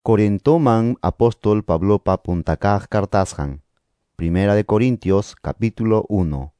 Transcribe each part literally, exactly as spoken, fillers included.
Corintoman apóstol Pablopa puntakaj cartasjan. Primera de Corintios capítulo uno.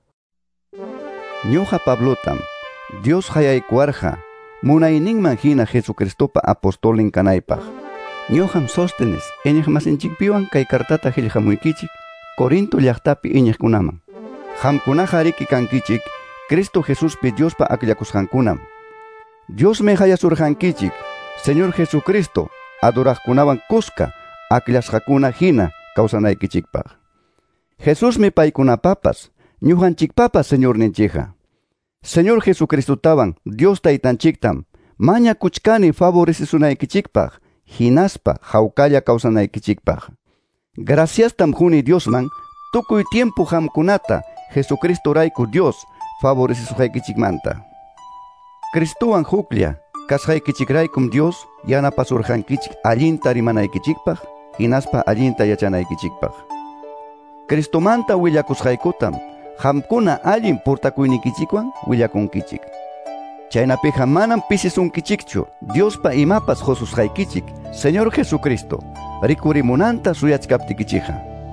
Ñuqa Pablotam, Dios hayaykuarja, munayninman hina Jesucristopa apostolin kanaypaj. Ñuqam Sóstenes, eñej masinchikpiwan kay kartata qillqamuykichik, Corinto llaqtapi iñejkunaman. Qamkunaqa riki kankichik, Cristo Jesuspi Diospa akllakusqankunam. Dios me hayasurjankichik, Señor Jesucristo, adoraqkunawan kuska, akllashqakuna hina kawsanaykichikpaq. Jesús mi paykunapapas, ñuqanchikpapas Señor ninchija. Señor Jesucristotawan, Dios taytanchiktam, maña kuchkani favorecisunaykichikpaq, hinaspa hawkalla kawsanaykichikpaq. Gracias tam huni Diosman, tukuy tiempo hamkunata, Jesucristo rayku Dios, favorecisuhaykichikmanta. Cristowan huklla, kasqaykichikraykum Dios, yanapasurjankichik allinta rimanaykichikpaq, hinaspa allinta yachanaykichikpaq. Cristomanta willakusqaykutam, hamkuna allin portakuynikichikwan willakunkichik. Chaynapiqa manam pisisunkichikchu, Diospa imapas josusqaykichik, Señor Jesucristo, rikurimunanta suyachkaptikichija.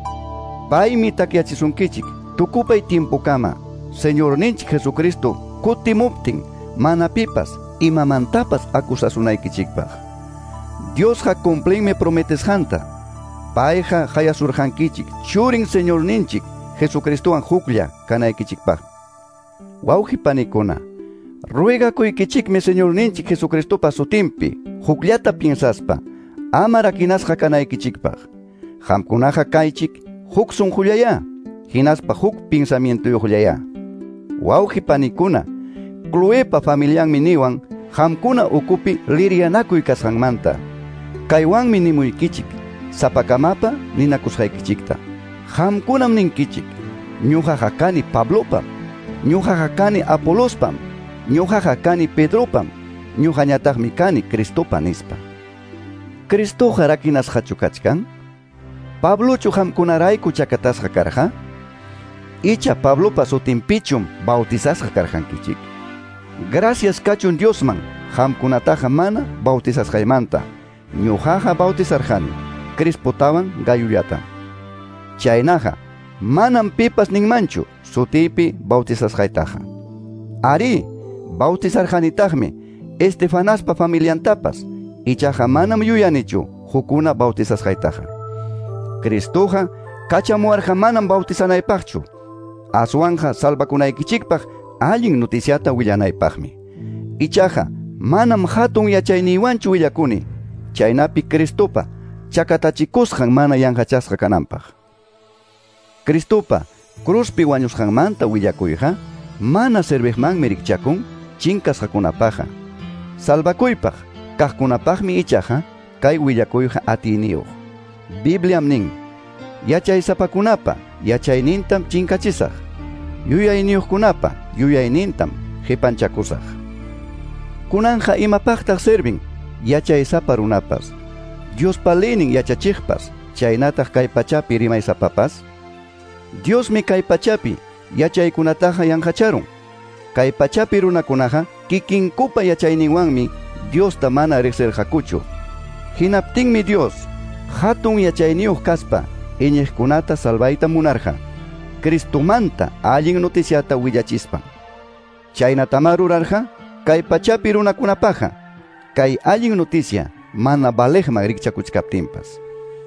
Paymi takyachisunkichik, tukupay tiempukama, Señor ninchik Jesucristo, kutimuptin, manapipas, imamantapas akusasunaykichikpaq. Diosqa cumplinme prometesjanta, payqa hayasurjankichik, churin Señor ninchik, Jesucristowan huklla kanaykichikpaq. Wawqi panikuna, ruegakuykichikmi Señor ninchik Jesucristopa sutimpi, hukllata piensaspa, ama rakinasqa kanaykichikpaq. Qamkunaqa kaychik, huk sunqullaya, hinaspa huk pensamientoyuqllaya. Wawqi panikuna, Chloepa familianmi niwan, qamkuna ukupi lirianakuy kasqanmanta. Kaywanmi nimuykichik, sapakamapa ninakusqaykichikta. Qamkunam ninkichik, ñuqaqa kani Pablopam, ñuqaqa kani Apolospam, ñuqaqa kani Pedropam, ñuqañataqmi kani Cristopa nispa. Cristoqa rakinasqachu kachkan? Pablochu qamkunarayku chakatasqa karqa? Icha Pablopa sutinpichum bautizasqa karqankichik. Gracias kachun Diosman, qamkunataqa mana bautizasqaymanta. Ñuqaqa bautizarqani, Crispotawan Gayullata. Chaynaqa, manam pipas ninmanchu, sutipi bautizasqaytaqa. Ari, bautizarqanitaqmi, Estefanaspa familiantapas, ichaqa manam yuyanichu, hukuna bautizasqaytaqa. Cristoqa, kachamuarqa manam bautizanaypaqchu, aswanja salvakunaykichikpaq, allin noticiata willanaypaqmi. Ichaqa, manam hatun yachayniywanchu willakuni, chaynapi Cristopa, chakatachikusqan mana yanqachasqa kananpaq. Cristopa, cruzpi wañusqanmanta willakuyqa, mana serviqmanmi rikchakun, chinkasqakunapaqa. Salvakuypaq, kaqkunapaqmi ichaqa, kay willakuyqa atiniyuq. Bibliam nin, yachaysapakunapa, yachaynintam chinkachisaq, yuyayniyuqkunapa, yuyaynintam hipanchakusaq. Kunanja imapaqtaq servin, yachaysapa runapas, Diospa leynin yachachiqpas, chaynataq kay pachapi rimaysapapas. Diosmi kay pachapi yachaykunataqa yanqacharun. Kay pachapi runakunaqa kikinkupa yachayninwanmi Diosta mana riqsirqakuchu. Hinaptinmi Dios, hatun yachayniyuq kaspa, iñiqkunata salvayta munarqa, Cristomanta allin noticiata willachispa. Chaynatama rurarqa, kay pachapi runakunapaqa, kay allin noticia mana balejman rikchakuchkaptinpas.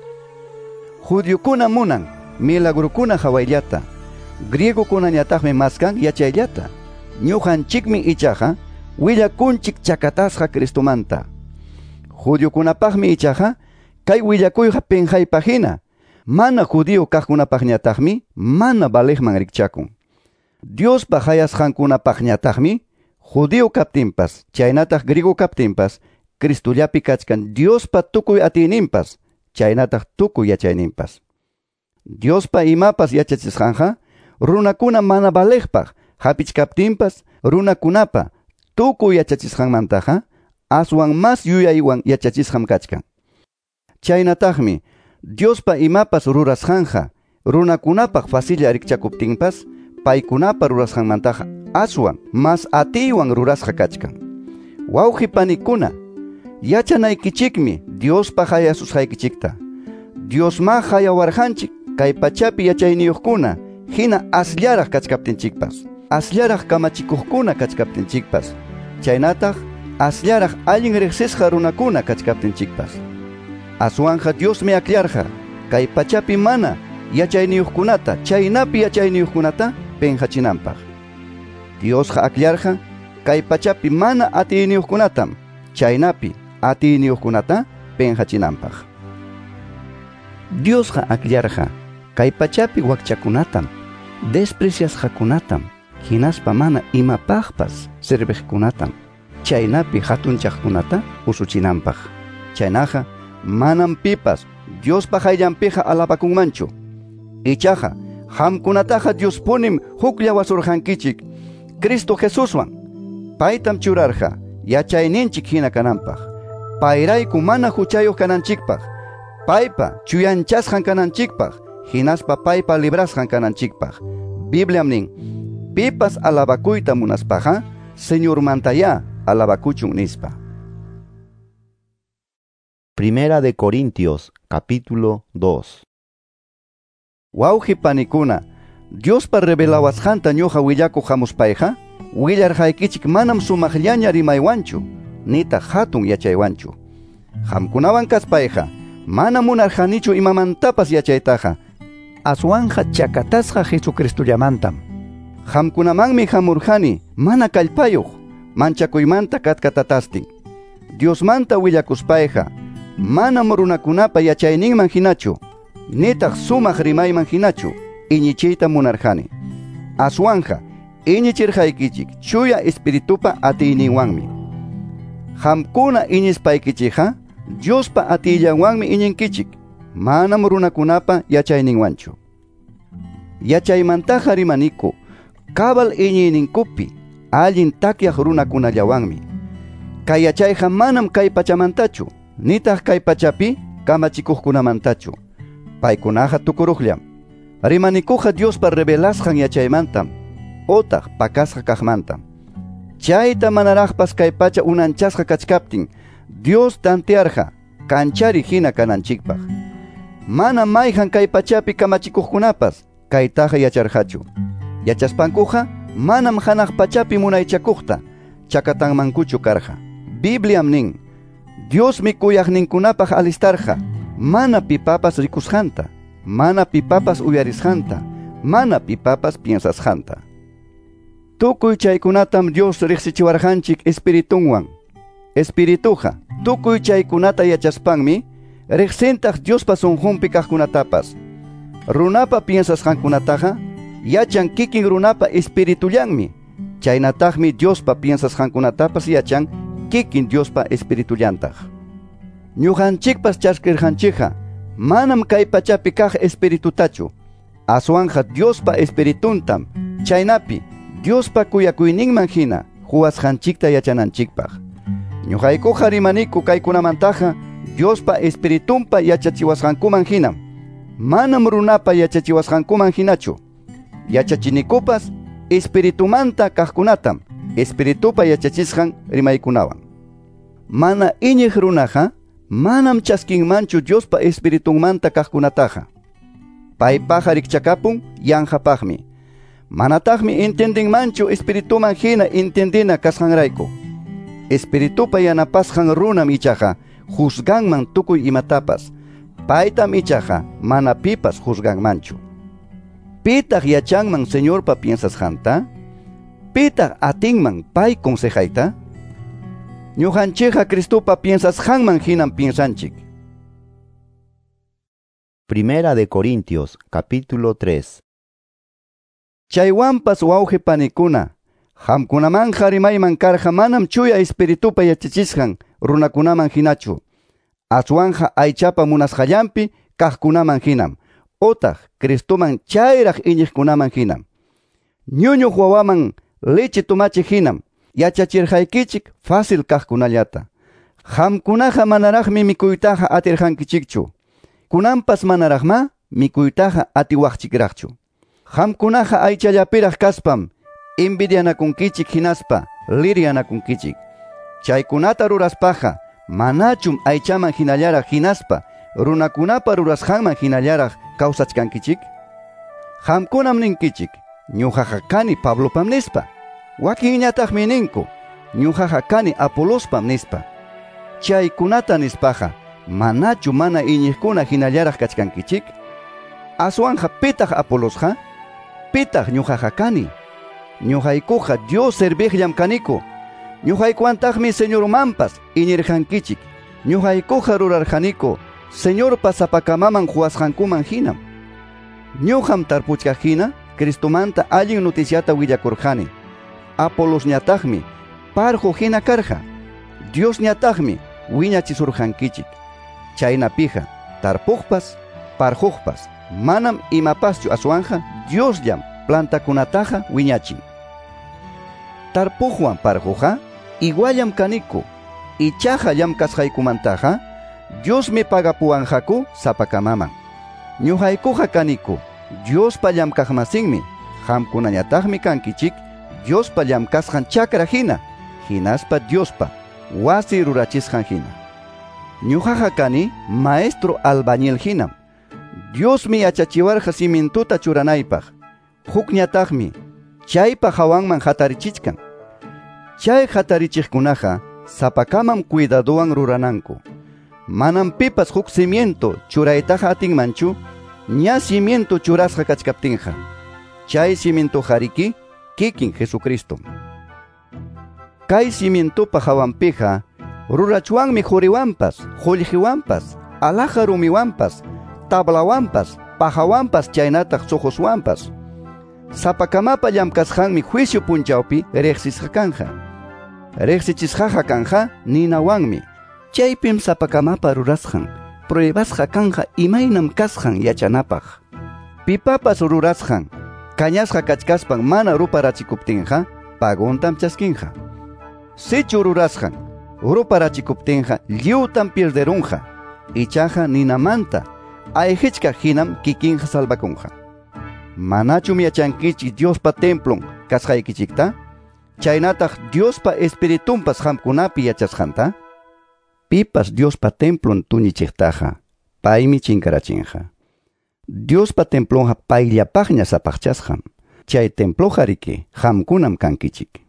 Judiokuna munan, milagrokuna hawayllata, griegokunañataqmi maskan yachayllata. Ñuqanchikmi ichaqa, willakunchik chakatasqa Cristomanta. Judiokunapaqmi ichaqa, kay willakuyqa penjaypajina, mana judío kaqkunapaqñataqmi mana balejman rikchakun. Diospa hayasqankunapaqñataqmi, judío kaptinpas, chaynataq griego kaptinpas, Cristollapi kachkan Diospa tukuy atininpas, chaynataq tukuy yachayninpas. Diospa imapas yachachisqanja, runakuna mana balejpaq, hapichkaptinpas, runakunapa, tukuy yachachisqanmantaqa, aswan mas yuyaywan yachachisqam kachkan. Chaynataqmi, Diospa imapas rurasqanja, runakunapaq fasilla rikchakuptinpas, paykunapa rurasqanmantaqa aswan mas atiywan rurasqa kachkan. Wawqi panikuna, yachanaykichikmi Diospa hayasusqaykichikta. Diosma hayawarqanchik kay pachapi yachayniyuqkuna hina asllaraq kachkaptinchikpas, asllaraq kamachikuqkuna kachkaptinchikpas, chaynataq asllaraq allin riqsisqa runakuna kachkaptinchikpas. Aswanja Diosmi aklarqa kay pachapi mana yachayniyuqkunata chaynapi yachayniyuqkunata penhachinanpaq. Diosqa aklarqa kay pachapi mana atiyniyuqkunatam chaynapi atiyniyuqkunata penhachinanpaq. Diosqa aklarqa kay pachapi wakchakunatam, despreciasqakunatam, hinaspa mana imapaqpas sirviqkunatam, chaynapi hatunchaqkunata usuchinanpaq. Chaynaqa manam pipas Diospa hayllanpiqa alabakunmanchu. Ichaqa hamkunataqa Diospunim huklla wasurqankichik Cristo Jesuswan. Paytam churarqa yachayninchik hina kananpaq. Payrayku mana huchayuq kananchikpaq. Paypa chuyanchasqan kananchikpaq. Hinaspa paypa librasqan kananchikpaq. Bibliam nin, pipas alabakuyta munaspaqa, Señor mantaya alabakuchun nispa. Primera de Corintios, capítulo dos. Wauji panikuna, Diospa revelawasqanta ñuqa willakuq hamuspayqa, willarqaykichik manam sumaqllaña rimaywanchu, nita hatun yachaywanchu. Hamkunawan kaspayqa, mana munarqanichu imamantapas yachaytaqa, aswanja chakatasqa Jesucristollamantam. Hamkunamanmi hamurqani mana kallpayuq, manchakuymanta katkatatasti. Diosmanta willakuspayqa, manam runakunapa yachayninman hinachu, nitaq sumaq rimayman hinachu, iñichiyta munarqani. Aswanja, iñichirqaykichik chuya espiritupa atiyninwanmi. Hamkuna iñispaykichikqa, Diospa atiyllawanmi iñinkichik, manam runakunapa yachayninwanchu. Yachaymantaqa rimaniku, kabal iñiyninkupi, allin takyaq runakunallawanmi. Kay yachayqa manam kay pachamantachu, nitaq kay pachapi kamachikuqkunamantachu. Paykunaqa tukuruqllam. Rimanikuqa Diospa revelasqan yachaymantam, otaq pakasqa kaqmantam. Chayta manaraqpas kay pacha unanchasqa kachkaptin, Dios tantiarqa kanchari hina kananchikpaq. Mana mayhan kay pachapi kamachikuqkunapas kaytaqa yacharqachu. Yachaspankuqa manam hanaq pachapi munaychakuqta chakatanmankuchu karqa. Bibliam nin, Diosmi kuyaqninkunapaq alistarqa, mana pipapas rikusqanta, mana pipapas uyarisqanta, mana pipapas piensasqanta. Tukuy chaykunatam Dios riqsichiwarqanchik espiritunwan. Espirituja, tukuy chaykunata yachaspanmi, riqsintaq Diospa sunqunpi kaqkunatapas. Runapa piensasqankunataqa, yachan kikin runapa espiritullanmi. Chaynataqmi Diospa piensasqankunatapas yachan kikin Diospa espiritullantaq. Ñuqanchikpas chasqirqanchikqa, manam kay pachapi kaq espiritutachu. Aswanja Diospa espirituntam, chaynapi Diospa kuyakuyninman hina, huwasqanchikta yachananchikpaq. Ñuqaykuqa rimaniku kaykunamantaqa, Diospa espiritunpa yachachiwasqankuman hinam, manam runapa yachachiwasqankuman hinachu. Yachachinikupas espiritumanta kaqkunatam, espiritupa yachachisqan rimaykunawan. Mana iñiq runaqa, manam chaskinmanchu Diospa espiritunmanta kaqkunataqa. Paypaqa rikchakapun yanqapaqmi. Manataqmi entendinmanchu espirituman hina entendina kasqanrayku. Espiritupa yanapasqan runam ichaqa juzganman tukuy imatapas. Paytam ichaqa mana pipas juzganmanchu. Pitaq yachanman Señorpa piensasqanta? Pitaq atinman pay consejayta? Ñuqanchikqa Cristopa piensasqanman hinam piensanchik. Primera de Corintios, capítulo tres. Chaywanpas wawqi panikuna, hamkunamanqa rimayman karqa manam chuya espiritupa yachachisqan runakunaman hinachu. Aswanja aychapa munasqallanpi kaqkunaman hinam, otaq Cristoman chayraq iñiqkunaman hinam. Ñuñuq wawaman leche tumachi hinam, yachachirqaykichik fácil kaqkunallata. Hamkunaqa manaraqmi mikuytaqa atirqankichikchu. Kunanpas manaraqma mikuytaqa atiwaqchikraqchu. Hamkunaqa aychallapiraq kaspam, envidianakunkichik hinaspa, lirianakunkichik. Chaykunata ruraspaqa, Manachum aychaman hinallaraq hinaspa runakunapa rurasqanman hinallaraq kawsachkankichik? Hamkunam ninkichik ñuqaqa kani Pablopam nispa, wakinñataqmi ninku ñuqaqa kani Apolospam nispa. Chaykunata nispaqa manachu mana iñiqkuna hinallaraq kachkankichik? Aswanja pitaq Apolosqa? Pitaq ñuqaqa kani? Ñuqaykuqa Dios serviqllam kaniku. Ñuqaykuantaqmi Señormanpas iñirqankichik. Ñuqaykuqa rurarqaniku Señorpa sapakamaman huasqankuman hinam. Ñuqam tarpuchka hina Cristomanta allin noticiata willakurqani. Apolosñataqmi parqu hina karqa. Diosñataqmi wiñachisurqankichik. Chaynapija tarpuqpas parquqpas manam imapaschu aswanja Diosllam plantakunataqa wiñachin. Tarpuqwan parquqa iguallam kaniku. Ichaqa llamkasqaykumantaqa Diosmi pagapuwanqaku sapakamaman. Ñuqaykuqa kaniku Diospa llamkaqmasinmi. Hamkunañataqmi kankichik Diospa llamkasqan chakra hina, hinaspa Diospa wasi rurachisqan hina. Ñuqaqa kani maestro albañil hinam. Diosmi yachachiwarqa simintuta churanaypaq. Hukñataqmi chaypa hawanman hatarichichkan. Chay hatarichiqkunaqa sapakamam cuidaduwan rurananku. Manam pipas huk cimiento churaytaqa atinmanchu, ña cimiento churasqa kachkaptinqa. Chay cimiento hariki kikin Jesucristo. Kay cimientopa hawanpiqa rurachuwanmi huriwanpas, qullqiwanpas, alaqa rumiwanpas, tablawanpas, pajawanpas chaynataq suquswanpas. Sapakamapa llamkasqanmi juicio punchawpi riqsisqa kanja. Riqsichisqaqa kanja ninawanmi. Chaypim sapakamapa rurasqan, pruebasqa kanja imaynam kasqan yachanapaq. Pipapas rurasqan, kañasqa kachkaspan mana ruparachikuptinqa, paguntam chaskinqa. Sichu rurasqan, ruparachikuptinqa lliwtam pierderunqa. Ichaqa ninamanta, ayhichka hinam kikinqa salvakunqa. Manachum yachankichik Diospa templon kasqaykichikta? Chaynataq Diospa espiritumpas hamkunapi yachasqanta? Pipas Diospa templon tuñichiqtaqa, paymi chinkarachinqa. Diospa templonqa payllapaqña sapaqchasqam. Chay temploqa riki hamkunam kankichik.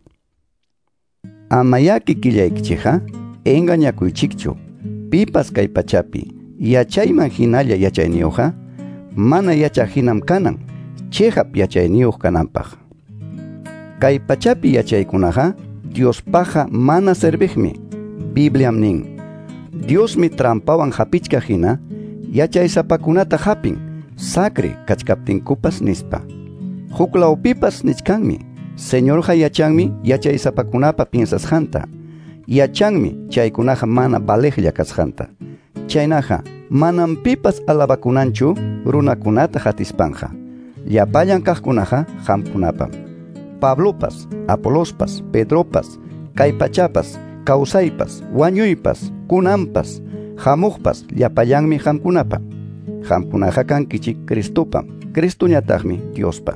Amayaki killaykichikqa engañakuychikchu. Pipas kay pachapi yachayman hinalla yachayniyuqa mana yachaq hinam kanan, chejap yachayniyuq kananpaq. Kay pachapi yachaykunaqa Diospaqa mana serviqmi. Bibliam nin: Diosmi trampawan hapichka hina yachaysapakunata hapin, sacre kachkaptinkupas nispa. Huklawpipas nichkanmi, Señorqa yachanmi yachaysapakunapa piensasqanta. Yachanmi chaykunaqa mana baleqlla kasqanta. Chaynaqa manam pipas alabakunanchu runakunata hatispanja. Llapallan kaqkunaqa hamkunapam. Pablopas, Apolospas, Pedropas, kay pachapas, kawsaypas, wañuypas, kunanpas, hamuqpas llapallanmi hamkunapa. Hamkunaqa kankichik Cristopam, Cristoñataqmi Diospa.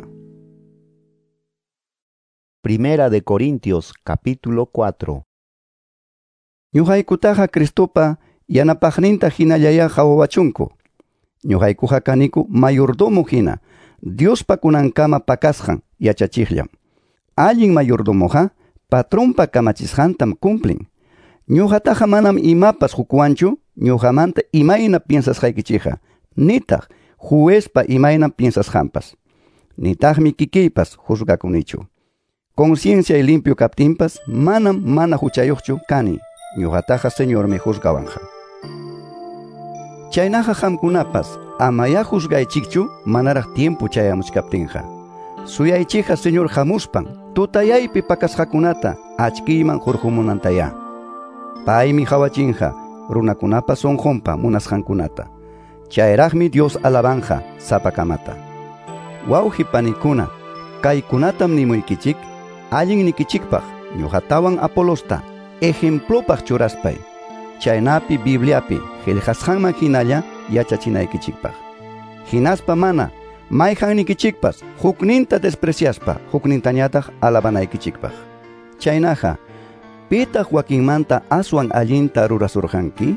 Primera de Corintios, capítulo cuatro. Ñuqaykutaqa Cristopa yanapaqninta hinallayaqa wawachunku. Ñuqaykuqa kaniku mayordomo hina, Diospa kunankama pakasqan yachachiqllam. Allin mayordomoqa patronpa kamachisqantam cumplin. Ñuqataqa manam imapas hukwanchu, ñuqamanta imayna piensasqaykichikqa, nitaq juezpa imayna piensasqanpas. Nitaqmi kikiypas juzgakunichu. Conciencia y limpio kaptinpas manam mana huchayuqchu kani. Ñuqataqa Señormi juzgawanja. Chaynaqa hamkunapas amaya juzgaychikchu manaraq tiempo chayamuchkaptinqa. Suyaychikqa Señor hamuspan tutayaypi pakasqakunata achkiyman hurqumunantaya. Paymi hawachinqa runakunapa sonqonpa munasqankunata. Chayraqmi Dios alabanja sapakamata. Wawqi panikuna, kaykunatam nimuykichik allin nikichikpaq ñuqatawan Apolosta ejemplopaq churaspay. Chaynapi Bibliapi qillqasqanman hinalla yachachinaykichikpaq. Hinaspa mana mayqan nikichikpas hukninta despreciaspa huknintañataq alabanaykichikpaq. Chaynaqa Pitaq wakinmanta aswan allinta rurasurqanki?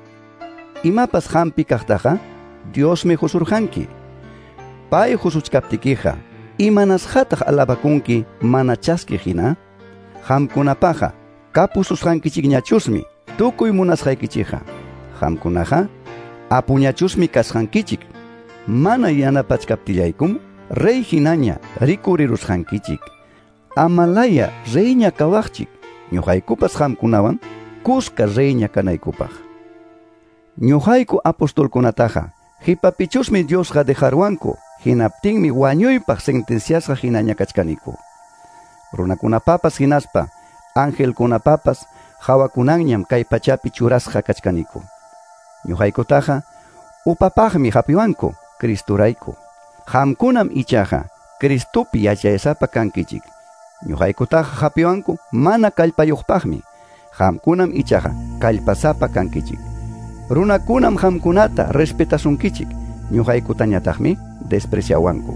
Imapas hampi kaqtaqa Diosmi husurqanki. Pay husuchkaptikiqa imanas hataq alabakunki mana chaski hina? Hamkunapaqa kapususqankichikñachusmi tukuy munasqaykichiqa. Hamkunaqa apuñachusmi kasqankichik. Mana yanapachkaptillaykum rey hinaña rikurirusqankichik. Amalaya reyña kawaqchik. Ñuqaykupas hamkunawan kuska reyña kanaykupaq. Ñuqayku apostolkunataqa hipapichusmi Diosqa dejarwanku. Hinaptinmi wañuypaq sentenciasqa hinaña kachkaniku. Runakunapapas hinaspa angelkunapapas hawakunanñam kay pachapi churasqa kachkaniku. Ñuqaykutaqa upapaqmi hapiwanku Cristurayku. Hamkunam ichaqa Cristupi yachaysapa kankichik. Ñuqaykutaqa hapiwanku mana kallpayuqpaqmi. Hamkunam ichaqa kallpasapa kankichik. Runakunam hamkunata respetasunkichik. Ñuqaykutañataqmi despreciawanku.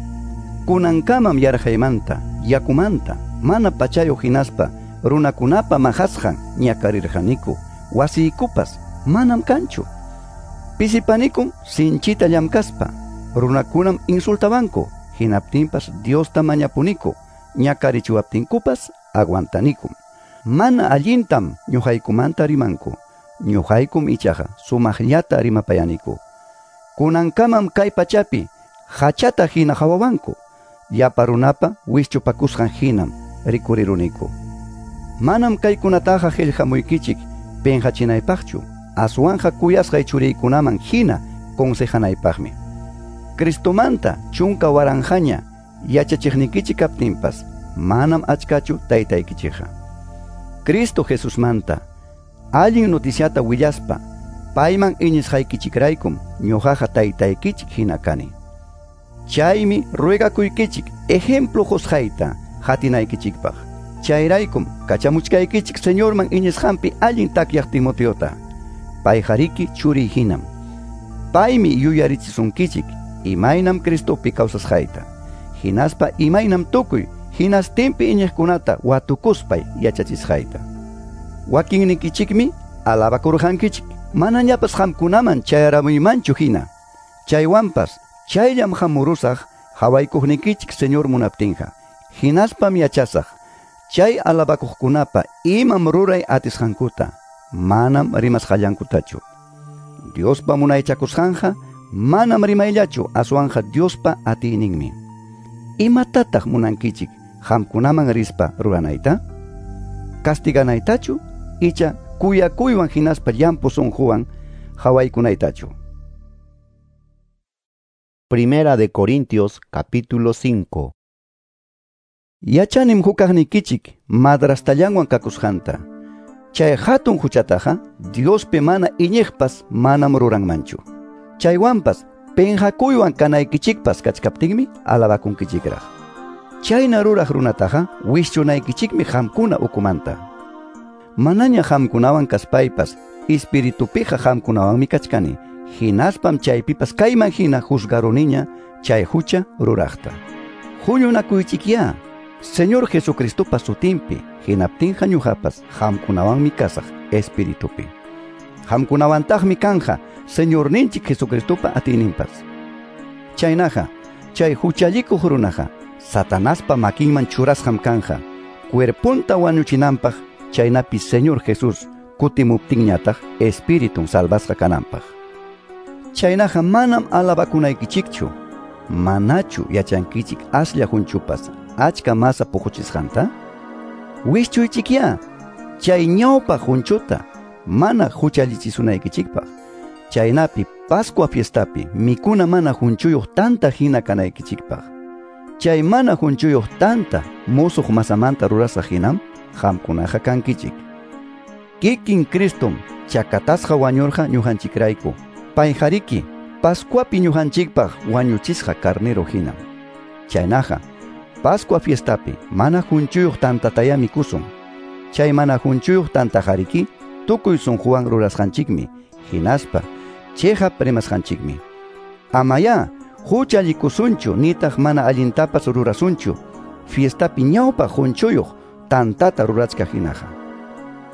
Kunankamam yarhaymanta, yakumanta, mana pachayuq hinaspa runakunapa mahasqan ñakarirqaniku, wasiykupas manam kanchu. Pisipanikum sinchita llamkaspa, runakunam insultawanku, hinaptinpas Diosta mañapuniku, ñakarichiwaptinkupas aguantanikum. Mana allintam ñuqaykumanta rimanku, ñuqaykum ichaqa sumaqllata rimapayaniku. Kunankamam kay pachapi hachata hina hawawanku, llapa runapa wischupakusqan hinam rikuriruniku. Manam kaykunataqa qillqamuykichik penhachinaypaqchu, aswanja kuyasqay churiykunaman hina konsejanaypaqmi. Cristomanta chunka waranjaña yachachiqnikichik kaptinpas manam achkachu taytaykichikqa. Cristo Jesusmanta allin noticiata willaspa payman iñisqaykichikraykum ñuqaqa taytaykichik hina kani. Chaymi ruegakuykichik ejemplo husqayta hatinaykichikpaq. Chayraykum kachamuchkaykichik Señorman iñisqanpi allin takyaq Timoteota. Pay hariki churi hinam. Paymi yuyarichisunkichik imaynam Cristopi kawsasqayta. Hinaspa imaynam tukuy hinastinpi iñiqkunata watukuspay yachachisqayta. Wakinnikichikmi alabakurqankichik. Manañapas hamkunaman chayaramunmanchu hina. Chaywanpas chayllam hamurusaq hawaykuqnikichik Señor munaptinqa. Hinaspam yachasaq chay alabakuqkunapa imam ruray atisqankuta manam rimasqallankutachu. Diospa munaychakusqanqa manam rimayllachu aswanja Diospa atiyninmi. Imatataq munankichik hamkunaman rispa ruranayta? Castiganaytachu icha kuyakuywan hinaspa llampu sunquwan hawaykunaytachu. Primera de Corintios capítulo cinco. Yachanim hukaqnikichik madrastallanwan kakusqanta. Chay hatun huchataqa Diospi mana iñiqpas manam ruranmanchu. Chaywanpas penhakuywan kanaykichikpas kachkaptinmi alabakunkichikraq. Chayna ruraq runataqa wischunaykichikmi hamkuna ukumanta. Manaña hamkunawan kaspaypas espiritupiqa hamkunawanmi kachkani. Hinaspam chaypipas kayman hina juzgaruniña chay hucha ruraqta. Huñunakuychikya Señor Jesucristopa sutimpi hinaptinqa ñuqapas hamkunawanmi kasaq espiritupi. Hamkunawantaqmi kanja Señor ninchik Jesucristopa atiyninpas. Chaynaqa chay huchallikuq runaqa Satanaspa makinman churasqam kanja cuerpunta wañuchinanpaq chaynapi Señor Jesús kutimuptinñataq espiritun salvasqa kananpaq. Chaynaqa manam alabakunaykichikchu, manachu yachankichik aslla hunchupas achka masa puquchisqanta? Wischuychikya chay ñawpa hunchuta mana huchallichisunaykichikpaq. Chaynapi Pascua fiestapi mikuna mana hunchuyuq tanta hina kanaykichikpaq. Chay mana hunchuyuq tanta musuq masamanta rurasqa hinam hamkunaqa kankichik. Kikin Cristom chakatasqa wañurqa ñuqanchikrayku. Pay hariki Pascuapi ñuqanchikpaq wañuchisqa carnero hinam. Chaynaqa Pascua fiestapi mana hunchuyuq tantataya mikusun. Chay mana hunchuyuq tanta hariki tukuy sunquwan rurasqanchikmi. Hinaspa cheqa premasqanchikmi. Amaya huchallikusunchu nitaq mana allintapas rurasunchu. Fiestapi ñawpa hunchuyuq tantata rurachka hinaqa.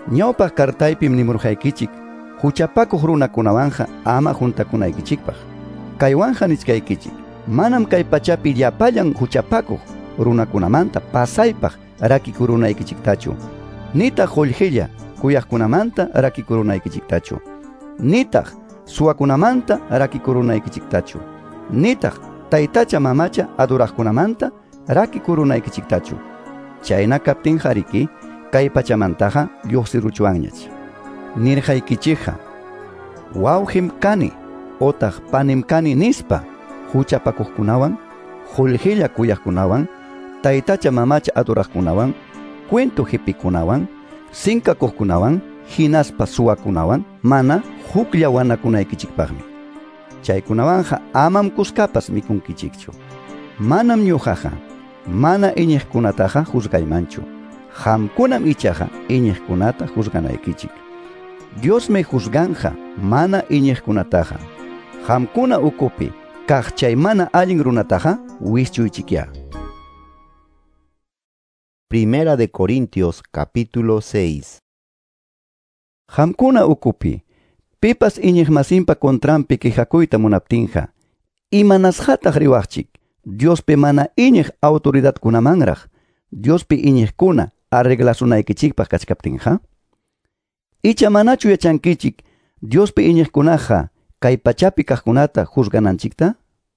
Ñawpaq kartaypim nimurqaykichik huchapakuq runakunawanja ama juntakunaykichikpaq. Kaywanja nichkaykichik manam kay pachapi llapallan huchapakuq runakunamanta pasaypaq rakikurunaykichiktachu, nitaq qullqilla kuyaqkunamanta rakikurunaykichiktachu, nitaq suwakunamanta rakikurunaykichiktachu, nitaq taytacha mamacha aduraqkunamanta rakikurunaykichiktachu. Chayna kaptin hariki kay pachamantaqa lluqsiruchuwanñach. Nirqaykichikqa wawqim kani otaq panim kani nispa huchapakuqkunawan, qullqilla kuyaqkunawan, taytacha mamacha aduraqkunawan, cuento hipikunawan, sinkakuqkunawan, hinaspa suwakunawan mana huklla wanakunaykichikpaqmi. Chaykunawanja amam kuskapas mikunkichikchu. Manam ñuqaqa mana iñiqkunataqa juzgaymanchu. Hamkunam ichaqa iñiqkunata juzganaykichik. Diosmi juzganja mana iñiqkunataqa. Hamkuna ukupi kaq chay mana allin runataqa wischuychikya. Primera de Corintios capítulo seis. Hamkuna ukupi pipas iñiqmasinpa kontrampi qijakuyta munaptinqa imanasqataq riwaqchik Diospi mana iñiq autoridadkunamanraq Diospi iñiqkuna arreglasunaykichikpaq kachkaptinqa? Icha manachu yachankichik Diospi iñiqkunaqa kay pachapi kaqkunata juzgananchikta?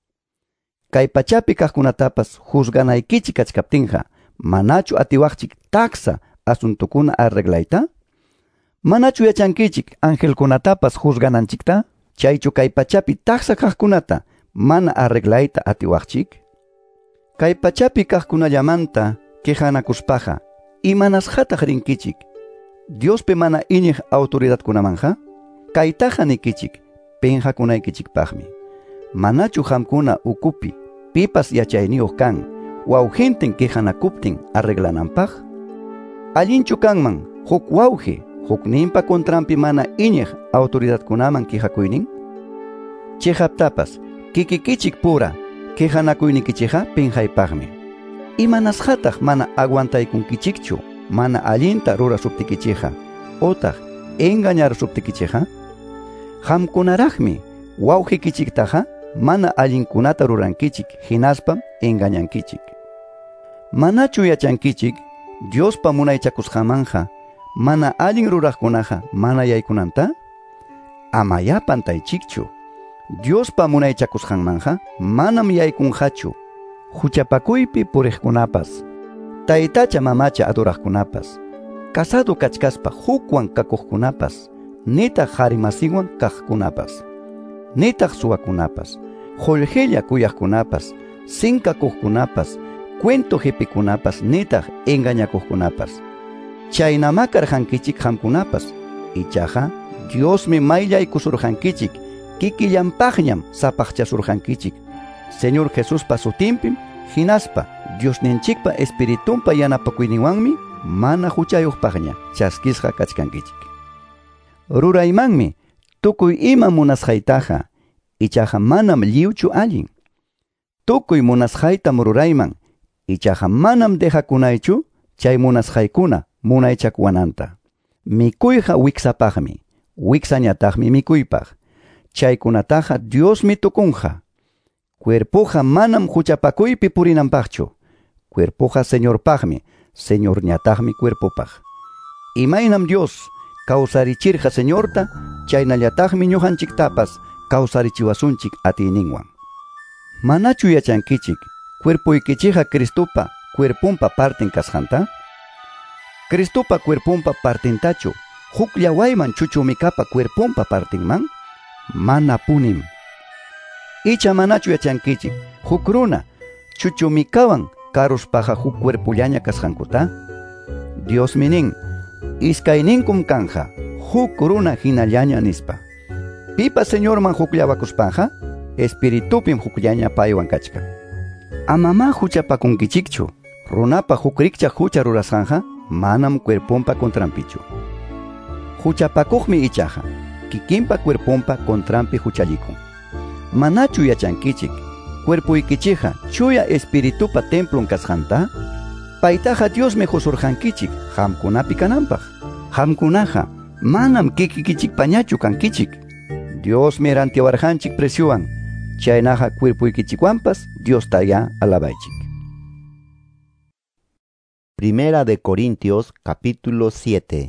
Kay pachapi kaqkunatapas juzganaykichik kachkaptinqa manachu atiwaqchik taksa asuntukuna arreglayta? Manachu yachankichik angelkunatapas juzgananchikta? Chaychu kay pachapi taksa kaqkunata mana arreglayta atiwaqchik? Kay pachapi kaqkunallamanta qejanakuspaqa imanasqataq rinkichik Diospi mana iñiq autoridadkunamanja? Kaytaqa nikichik penjakunaykichikpaqmi. Manachu hamkuna ukupi pipas yachayniyuq kan wawqintin qejanakuptin arreglananpaq? Allinchu kanman huk wawqi hukninpa kontrampi mana iñiq autoridadkunaman qejakuynin? Chayhaptapas kikikichik pura qejanakuynikichikqa penjaypaqmi. Imanasqataq mana aguantaykunkichikchu mana allinta rurasuptikichikqa otaq engañarasuptikichikqa? Hamkunaraqmi wawqikichiktaqa mana allinkunata rurankichik hinaspam engañankichik. Manachu yachankichik Diospa munaychakusqamanja mana allin ruraqkunaqa mana yaykunanta? Ama yapantaychikchu. Diospa munaychakusqanmanja manam yaykunqachu huchapakuypi puriqkunapas, taytacha mamacha aduraqkunapas, casado kachkaspa hukwan kakuqkunapas, nitaq harimasiwan kaqkunapas, nitaq suwakunapas, qullqilla kuyaqkunapas, sinkakuqkunapas, cuento hipikunapas, nitaq engañakuqkunapas. Chayna karqankichik hamkunapas, ichaqa Diosmi mayllaykusurqankichik, kikillanpaqñam sapaqchasurqankichik, Señor Jesuspa sutinpim, hinaspa Diosninchikpa espiritumpa yanapakuyninwanmi mana huchayuqpaqña chaskisqa kachkankichik. Ruraymanmi tukuy ima munasqaytaqa, ichaqa manam lliwchu allin. Tukuy munasqaytam rurayman, ichaqa manam dejakunaychu chay munasqaykuna munaychakwananta. Mikuyqa wiksapaqmi, wiksañataqmi mikuypaq. Chaykunataqa Diosmi tukunqa. Cuerpoqa manam huchapakuypi purinanpaqchu. Cuerpoqa Señorpaqmi, Señorñataqmi cuerpopaq. Imaynam Dios kawsarichirqa Señorta, chaynallataqmi ñuqanchiktapas kawsarichiwasunchik atiyninwan. Manachu yachankichik cuerpuykichikqa Cristopa cuerpunpa partin kasqanta? Cristopa cuerpunpa partintachu huklla wayman chuchumikapa cuerpunpa partinman? Mana punim. Icha manachu yachankichik huk runa chuchumikawan karuspaqa huk cuerpullaña kasqankuta? Diosmi nin, iskayninkum kanja huk runa hinallaña nispa. Pipa Señorman hukllawakuspaqa espiritupim hukllaña paywan kachka. Amama huchapakunkichikchu, runapa huk rikcha hucha rurasqanja manam cuerpunpa kontrampichu. Huchapakuqmi ichaqa kikinpa cuerpunpa kontrampi huchallikun. Manachu yachankichik cuerpuykichikqa chuya espiritupa templon kasqanta? Paytaqa Diosmi husurqankichik hamkunapi kananpaq. Hamkunaja, manam kikikichik pañachu kankichik. Dios miranti warjanchik presioan. Chaynaja cuerpuykichikwanpas Dios taya alabaichik. Primera de Corintios, capítulo siete.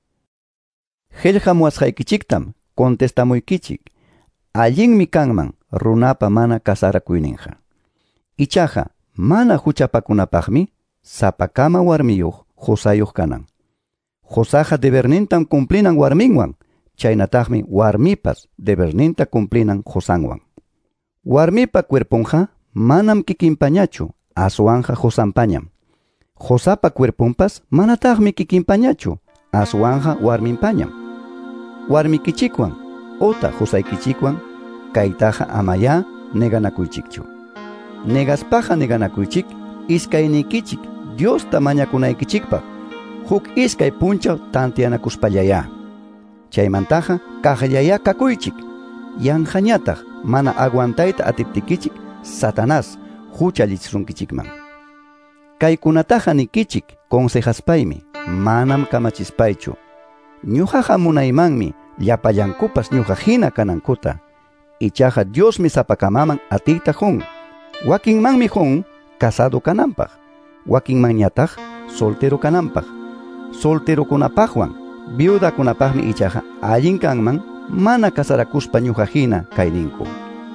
Helja muasjaykichiktam, contestamuykichik. Allinmi kanman, runapa mana kasarakuyninja. Ichaja, mana huchapakunapaqmi, sapakama warmiyuq, husayuq kanan. Husaja debernintan cumplinan warminwan, chaynataqmi warmipas deberninta cumplinan husanwan. Warmipa cuerpunja, manam kikinpañachu, aswanja husanpañam. Husapa cuerpunpas, manataqmi kikinpañachu, aswanja warminpañam. Warmikichikwan, ota husaykichikwan, kaytaja amaya neganakuychikchu. Negaspaja neganakuychik, iskaynikichik, Dios tamañakunaykichikpaq, huk iskay punchaw tantianakuspallaya. Chaymantaja kajllaya kakuychik, yanjañataq mana aguantayta atiptikichik, Satanás huchallichirunkichikman. Kaykunataja nikichik consejaspaymi, manam kamachispaychu. Ñujaja munaymanmi, llapallankupas ñuja hina kanankuta. Ichaja Diosmi sapakamaman atiyta jun. Wakinmanmi jun, casado kananpaq. Wakinmanñataq, soltero kananpaq. Solterokunapaqwan, viudakunapaqmi ichaja allin kanman, mana kasarakuspa ñuja hina kayninku.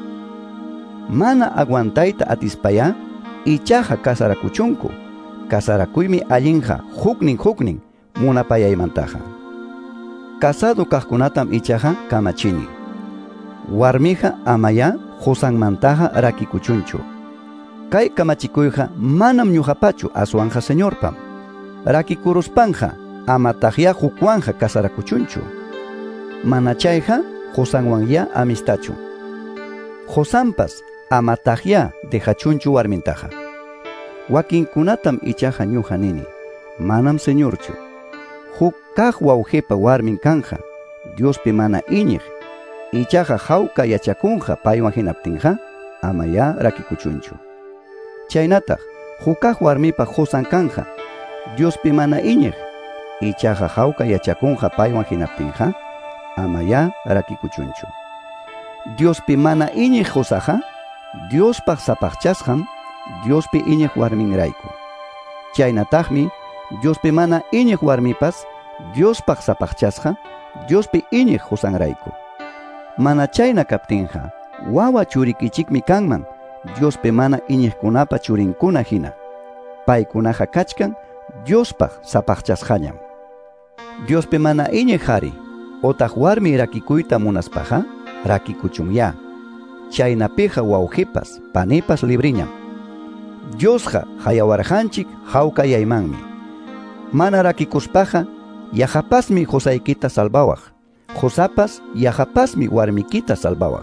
Mana aguantayta atispaya, ichaja kasarakuchunku. Kasarakuymi allinja huknin huknin munapayaymantaja. Casado kaqkunatam ichaja kamachini. Warmija amaya husanmantaja rakikuchunchu. Kay kamachikuyja manam ñujapachu aswanja señorpam. Rakikuruspanja amataqya hukwanja kasarakuchunchu. Manachayja husanwanya amistachu. Husanpas amataqya dejachunchu warmintaja. Wakinkunatam ichaja ñuja nini. Manam señorchu. Huk kaq wawqipa warmin kanja. Diospi mana iñiq. Ichaja hawka yachakunja paywan hinaptinja, amaya rakikuchunchu. Chaynataq, hukaq warmipa husan kanja. Diospi mana iñiq. Ichaja hawka yachakunja paywan hinaptinja, amaya rakikuchunchu. Diospi mana iñiq husaja, Diospaq sapaqchasqam, Diospi iñiq warminrayku. Chaynataqmi, Diospi mana iñiq warmipas, Diospaq sapaqchasqa, Diospi iñiq husanrayku. Mana chayna kaptinja, wawa churikichikmi kanman, Diospi mana iñiqkunapa churinkuna hina. Paykunaja kachkan, Diospaq sapaqchasqañam. Diospi mana iñiq hari, otaq warmi rakikuyta munaspaja, rakikuchunya. Chaynapija wawqipas, panipas libriñam. Diosja hayawarjanchik hawkayaymanmi. Mana rakikuspaja, yajapasmi husaykita salbawaq. Husapas yajapasmi warmikita salbawaq.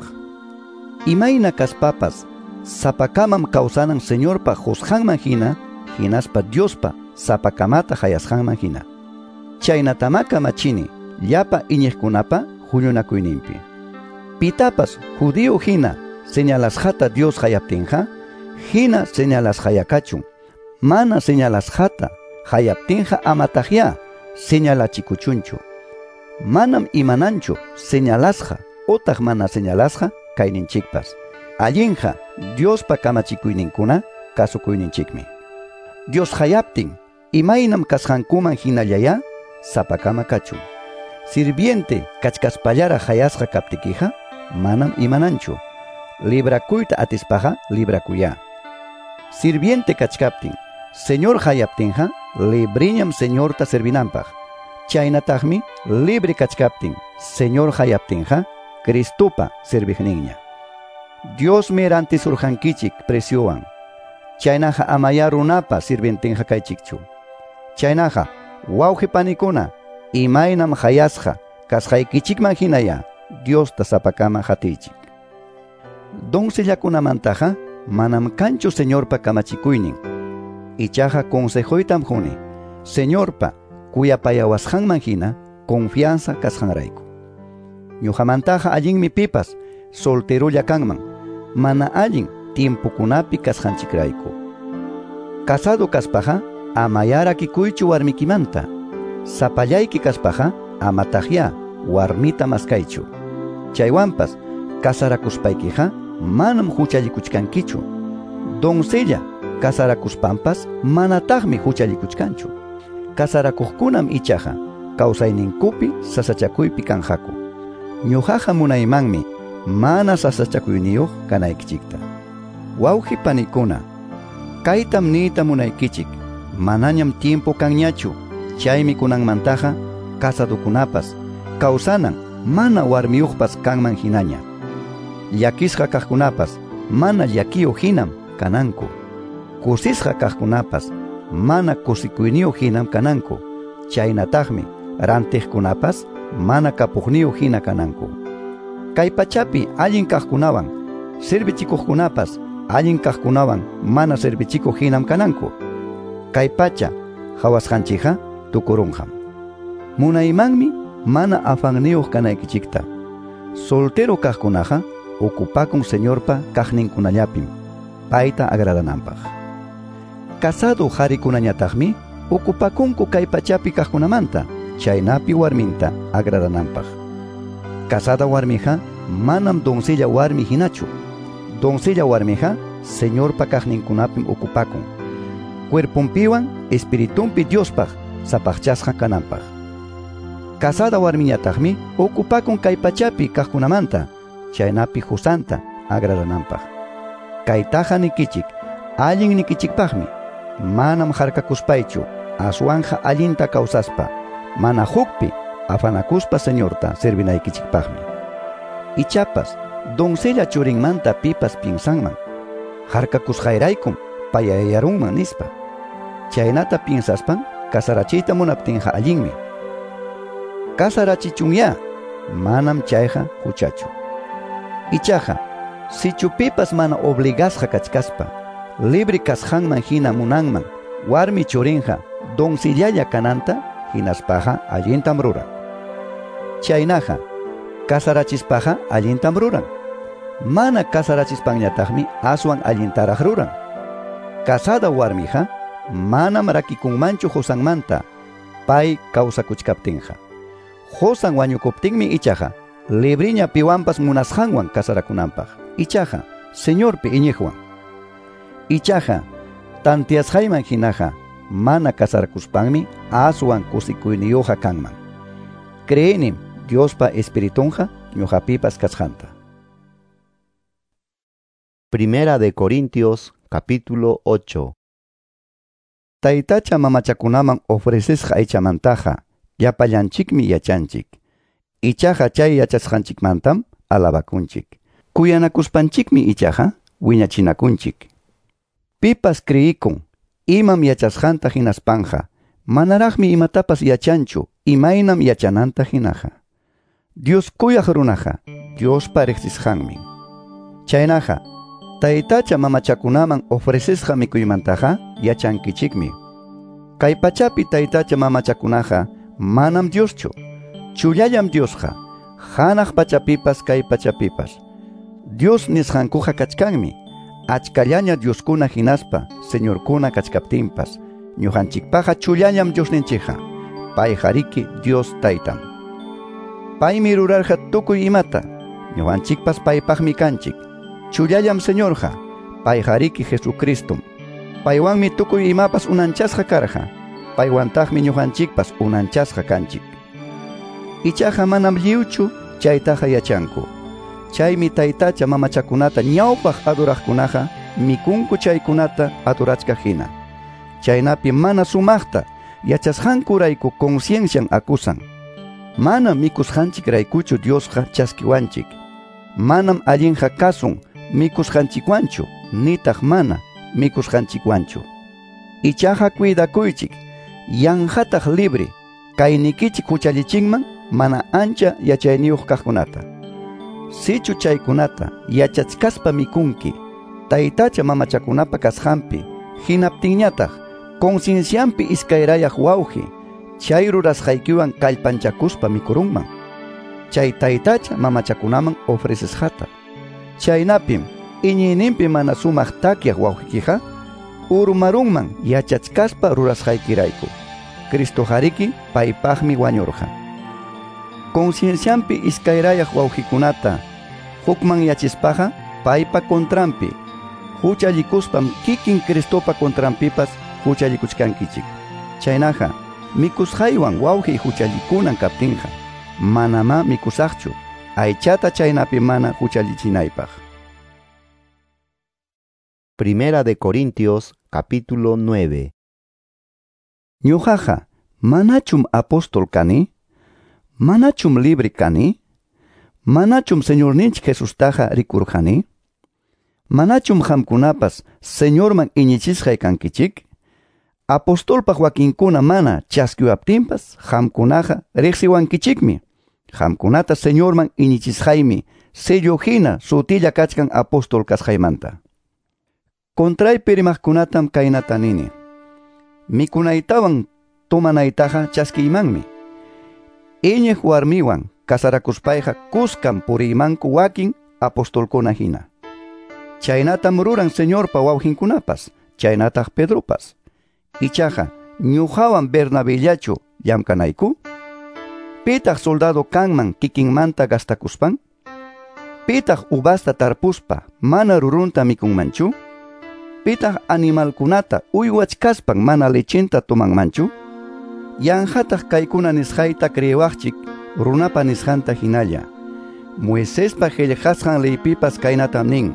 Imayna kaspapas, sapakamam kawsanan señorpa husqanman hina, hinaspa Diospa sapakamata hayasqanman hina. Chaynatamaka machini, llapa iñiqkunapa huñunakuyninpi. Pitapas judío hina, señalasjata Dios hayaptinja, hina señalasjayakachun. Mana señalasjata, hayaptinja amataqya, señalachikuchunchu. Manam imananchu señalasja, otaq mana señalasja, kayninchikpas. Allinja, Diospa kamachikuyninkuna, kasukuyninchikmi. Dios hayaptin, imaynam kasqankuman hinallaya, sapakama kachun. Sirviente kachkaspallara hayasqa kaptikija, manam imananchu. Librakuyta atispaja, librakuya. Sirviente kachkaptin, señor hayaptinja, libriñam señorta servinanpaj. Chaynataqmi libre kachkaptin, señor hayaptinja, Cristupa servigninña. Dios miranti surjankichik presioan. Chaynaja amaya runapa sirvientinja kaychikchu. Chaynaja wawqi panikuna, imaynam hayasqa, kasqaykichikman hinaya, Dios ta sapakama hatichik. Doncellakunamantaja, manam kanchu señorpa kamachikuynin. Ichaja consejoytam huni, señorpa, kuyapayawasqanman hina, confianza kasqanrayku. Ñuqamantaja allinmi pipas, solterolla kanman, mana allin tiempukunapi kasqanchikrayku. Casado kaspaja, amaya rakikuychu warmikimanta. sapallayki kaspaja amataqya warmita maskaychu. Chaywanpas kasarakuspaykiqa manam huchallikuchkankichu. Doncella kasarakuspampas manataqmi huchallikuchkanchu. Kasarakuqkunam ichaqa kawsayninkupi sasachakuypi kanjaku. Ñuqaqa munaymanmi mana sasachakuyniyuq kanaykichikta. Wawqi panikuna, kaytam niyta munaykichik, manañam tiempo kanñachu. Chaymi kunanmantaqa kasadukunapas kawsanan mana warmiyuqpas kanman hinaña. Llakisqa kaqkunapas mana llakiyuq hinam kananku. Kusisqa kaqkunapas mana kusikuyniyuq hinam kananku. Chaynataqmi rantiqkunapas mana kapuqniyuq hina kananku. Kay pachapi allin kaqkunawan sirbichikuqkunapas allin kaqkunawan mana sirbichikuq hinam kananku. Kay pacha hawasqanchikqa tukurunham. Munaymanmi mana afanniyuq kanaykichikta. Soltero kaqkunaqa okupakun señorpa kaqninkunallapim payta agradananpaq. Casado harikunañataqmi okupakunku kay pachapi kaqkunamanta chaynapi warminta agradananpaq. Casada warmiqa manam doncella warmi hinachu. Doncella warmiqa señorpa kaqninkunapim okupakun. Cuerpunpiwan espiritumpi Diospaq sapaqchasqa kananpaq. Casada warmiñataqmi okupakun kay pachapi kaqkunamanta chaynapi husanta agradananpaq. Kaytaqa nikichik allin nikichikpaqmi. Manam harkakuspaychu aswanja allinta kawsaspa mana hukpi afanakuspa señorta servinaykichikpaqmi. Ichapas doncella churinmanta pipas pinsanman harkakusqayraykum payayarunman nispa. Chaynata pinsaspan kasarachiyta munaptinqa allinmi. Kasarachichunya manam chayqa huchachu. Ichaqa sichupipas mana obligasqa kachkaspa libre kasqanman hina munanman warmi churinqa doncellalla kananta hinaspaqa allintam ruran. Chaynaqa kasarachispaqa allintam ruran. Mana kasarachispanñataqmi aswan allintaraq ruran. Casada warmiqa manam rakikunmanchu husanmanta pay kawsakuchkaptinqa. Husan wañukuptinmi ichaqa libriña piwanpas munasqanwan kasarakunanpaq. Ichaqa señorpi iñiqwan. Ichaqa tantiasqayman hinaqa mana kasarakuspanmi aswan kusikuyniyuqa kanman. Creenim Diospa espiritunqa ñuqapipas kasqanta. Primera de Corintios, capítulo ocho. Taytacha mamachakunaman ofrecisqa aychamantaqa llapallanchikmi yachanchik. Ichaqa chay yachasqanchikmantam alabakunchik. Kuyanakuspanchikmi ichaqa wiñachinakunchik. Pipas creikun imam yachasqanta hinaspanqa manaraqmi imatapas yachanchu imaynam yachananta hinaqa. Dios kuyaq runaqa Diospa riqsisqanmi. Chaynaqa taytacha mamachakunaman ofrecisqa mikuymantaqa yachankichikmi. Kay pachapi taytacha mamachakunaqa manam Dioschu. Chullallam Diosqa hanaq pachapipas kay pachapipas. Dios nisqankuqa kachkanmi. Achkallaña Dioskuna hinaspa señorkuna kachkaptinpas ñuqanchikpaqa chullallam Diosninchikqa. Pay hariki Dios taytam. Paymi rurarqa tukuy imata. Ñuqanchikpas paypaqmi kanchik. Chullallam Señorqa. Pay hariki Jesucristum. Paywanmi tukuy imapas unanchasqa karqa. Paywantaqmi ñuqanchikpas unanchasqa kanchik. Ichaqa manam lliwchu chaytaqa yachanku. Chaymi taytacha mamachakunata ñawpaq aduraqkunaqa mikunku chaykunata adurachka hina. Chaynapi mana sumaqta yachasqankurayku conciencian akusan. Mana mikusqanchikraykuchu Diosqa chaskiwanchik. Manam allinqa kasun mikusqanchikwanchu nitaq mana mikusqanchikwanchu. Ichaqa cuidakuychik yanqataq libre kaynikichik huchallichinman mana ancha yachayniyuq kaqkunata. Sichu chaykunata yachachkaspa mikunki taytacha mamachakunapa kasqanpi hinaptinñataq conciencianpi iskayrayaq wawqi chay rurasqaykiwan kallpanchakuspa mikurunman. Chay taytacha mamachakunaman ofrecisqata. Chaynapim iñiyninpi mana sumaq takyaq wawqikiqa urmarunman yachachkaspa rurasqaykirayku. Cristo hariki paypaqmi wañurqa. Concienciampi iskayrayaq wawqikunata hukman yachispaqa paypa kontrampi huchallikuspam kikin Cristopa kontrampipas huchallikuchkankichik. Chaynaqa mikusqaywan wawqi huchallikunan kaptinqa manama mikusaqchu aychata chaynapi mana huchallichinaypaq. Primera de Corintios, capítulo nueve. Ñuqaqa manachum apóstol kani? Manachum libre kani? Manachum Señorninchik Jesustaqa rikurqani? Manachum hamkunapas Señorman iñichisqay kankichik? Apostolpaq wakinkuna mana chaskiyaptinpas hamkunaqa riqsiwankichikmi. Hamkunata Señorman iñichisqaymi sello hina sutilla kachkan apostol kasqaymanta. Contraypi rimaqkunatam kaynata nini. Mikunaytawan tumanaytaqa chaskiymanmi. Iñiq warmiwan kasarakuspayqa kuskan puriymanku wakin apostolkuna hina. Chaynatam ruran Señorpa wawqinkunapas, chaynataq Pedropas. Ichaqa ñuqawan Bernabellachu llamkanayku? Pitaq soldado kanman kikinmanta gastakuspan? Pitaq ubasta tarpuspa mana rurunta mikunmanchu? Pitaq animalkunata uywachkaspan mana lechinta tumanmanchu? Yanhataq kaykuna nisqayta crewaqchik runapa nisqanta hinalla. Moisespa qillqasqan leypipas kaynatam nin.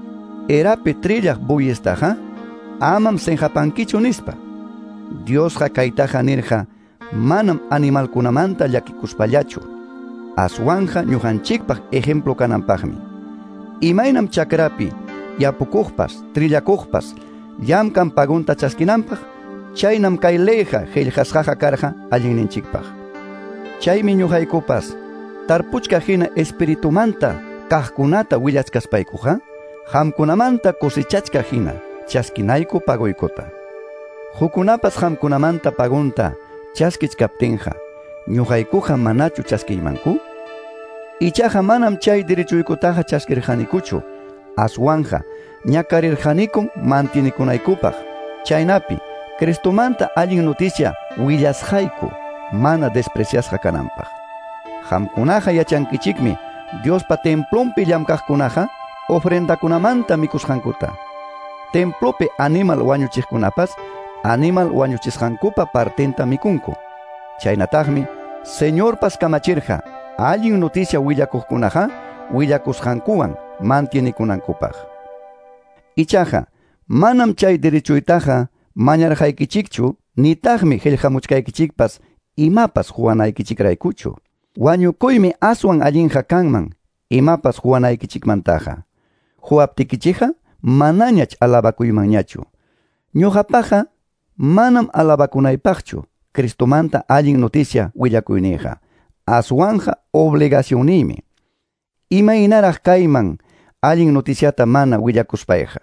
Erapi trillaq buyestaqa amam senhapankichu nispa. Diosqa kaytaqa nirqa manam animalkunamanta llakikuspallachu. Aswanja ñuqanchikpaq ejemplo kananpaqmi. Imaynam chakrapi yapukuqpas, trillakuqpas, llamkan pagunta chaskinanpaq, chaynam kay leyqa qillqasqaqa karqa allinninchikpaq. Chaymi ñuqaykupas tarpuchka hina espiritumanta kaqkunata willachkaspaykuqa, hamkunamanta kusechachka hina chaskinayku paguykuta. Hukunapas hamkunamanta pagunta chaskichkaptinqa, ñuqaykuqa manachu chaskiymanku? Ichaqa manam chay dirichuykutaqa chaskirqanikuchu, aswanja ñakarirqanikun mantinikunaykupaq. Chaynapi Cristomanta allin noticia willasqayku mana despreciasqa kananpaq. Hamkunaqa yachankichikmi Diospa templompi llamkaqkunaqa ofrendakunamanta mikusqankuta. Templopi animal wañuchiqkunapas animal wañuchisqankupa partenta mikunku. Chaynataqmi Señorpas kamachirqa allin noticia willakuqkunaqa willakusqankuwan mantienikunankupaq. Ichaqa manam chay derechuytaqa mañarqaykichikchu nitaqmi qillqamuchkaykichikpas imapas huwanaykichikraykuchu. Wañukuymi aswan allinqa kanman imapas huwanaykichikmantaqa. Huwaptikichikqa manañach alabakuymanñachu. Ñuqapaqa manam alabakunaypaqchu Cristomanta allin noticia willakuyniqa. Aswanja obligacioniymi. Imaynaraq kayman allin noticiata mana willakuspayqa.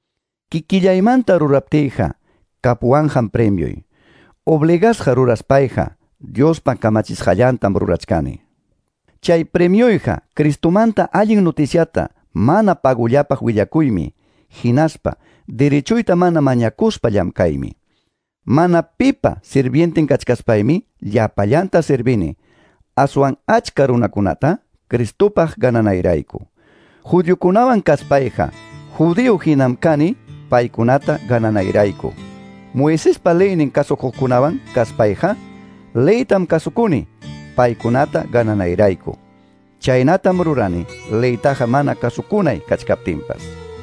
Kikillaymanta ruraptiyqa kapuwanqan premioy. Obligasqa ruraspayqa Diospa kamachisqallantam rurachkani. Chay premioyqa Cristomanta allin noticiata mana pagullapaq willakuymi, hinaspa derechuyta mana mañakuspa llamkaymi. Mana pipa sirvienten kachkaspaymi llapallanta servini, aswan achka runakunata Cristopaq gananayrayku. Judiokunawan kaspayqa judío hinam kani paykunata gananayrayku. Moisespa leynin kasukuqkunawan kaspayqa leytam kasukuni paykunata gananayrayku. Chaynatam rurani leytaqa mana kasukunay kachkaptinpas.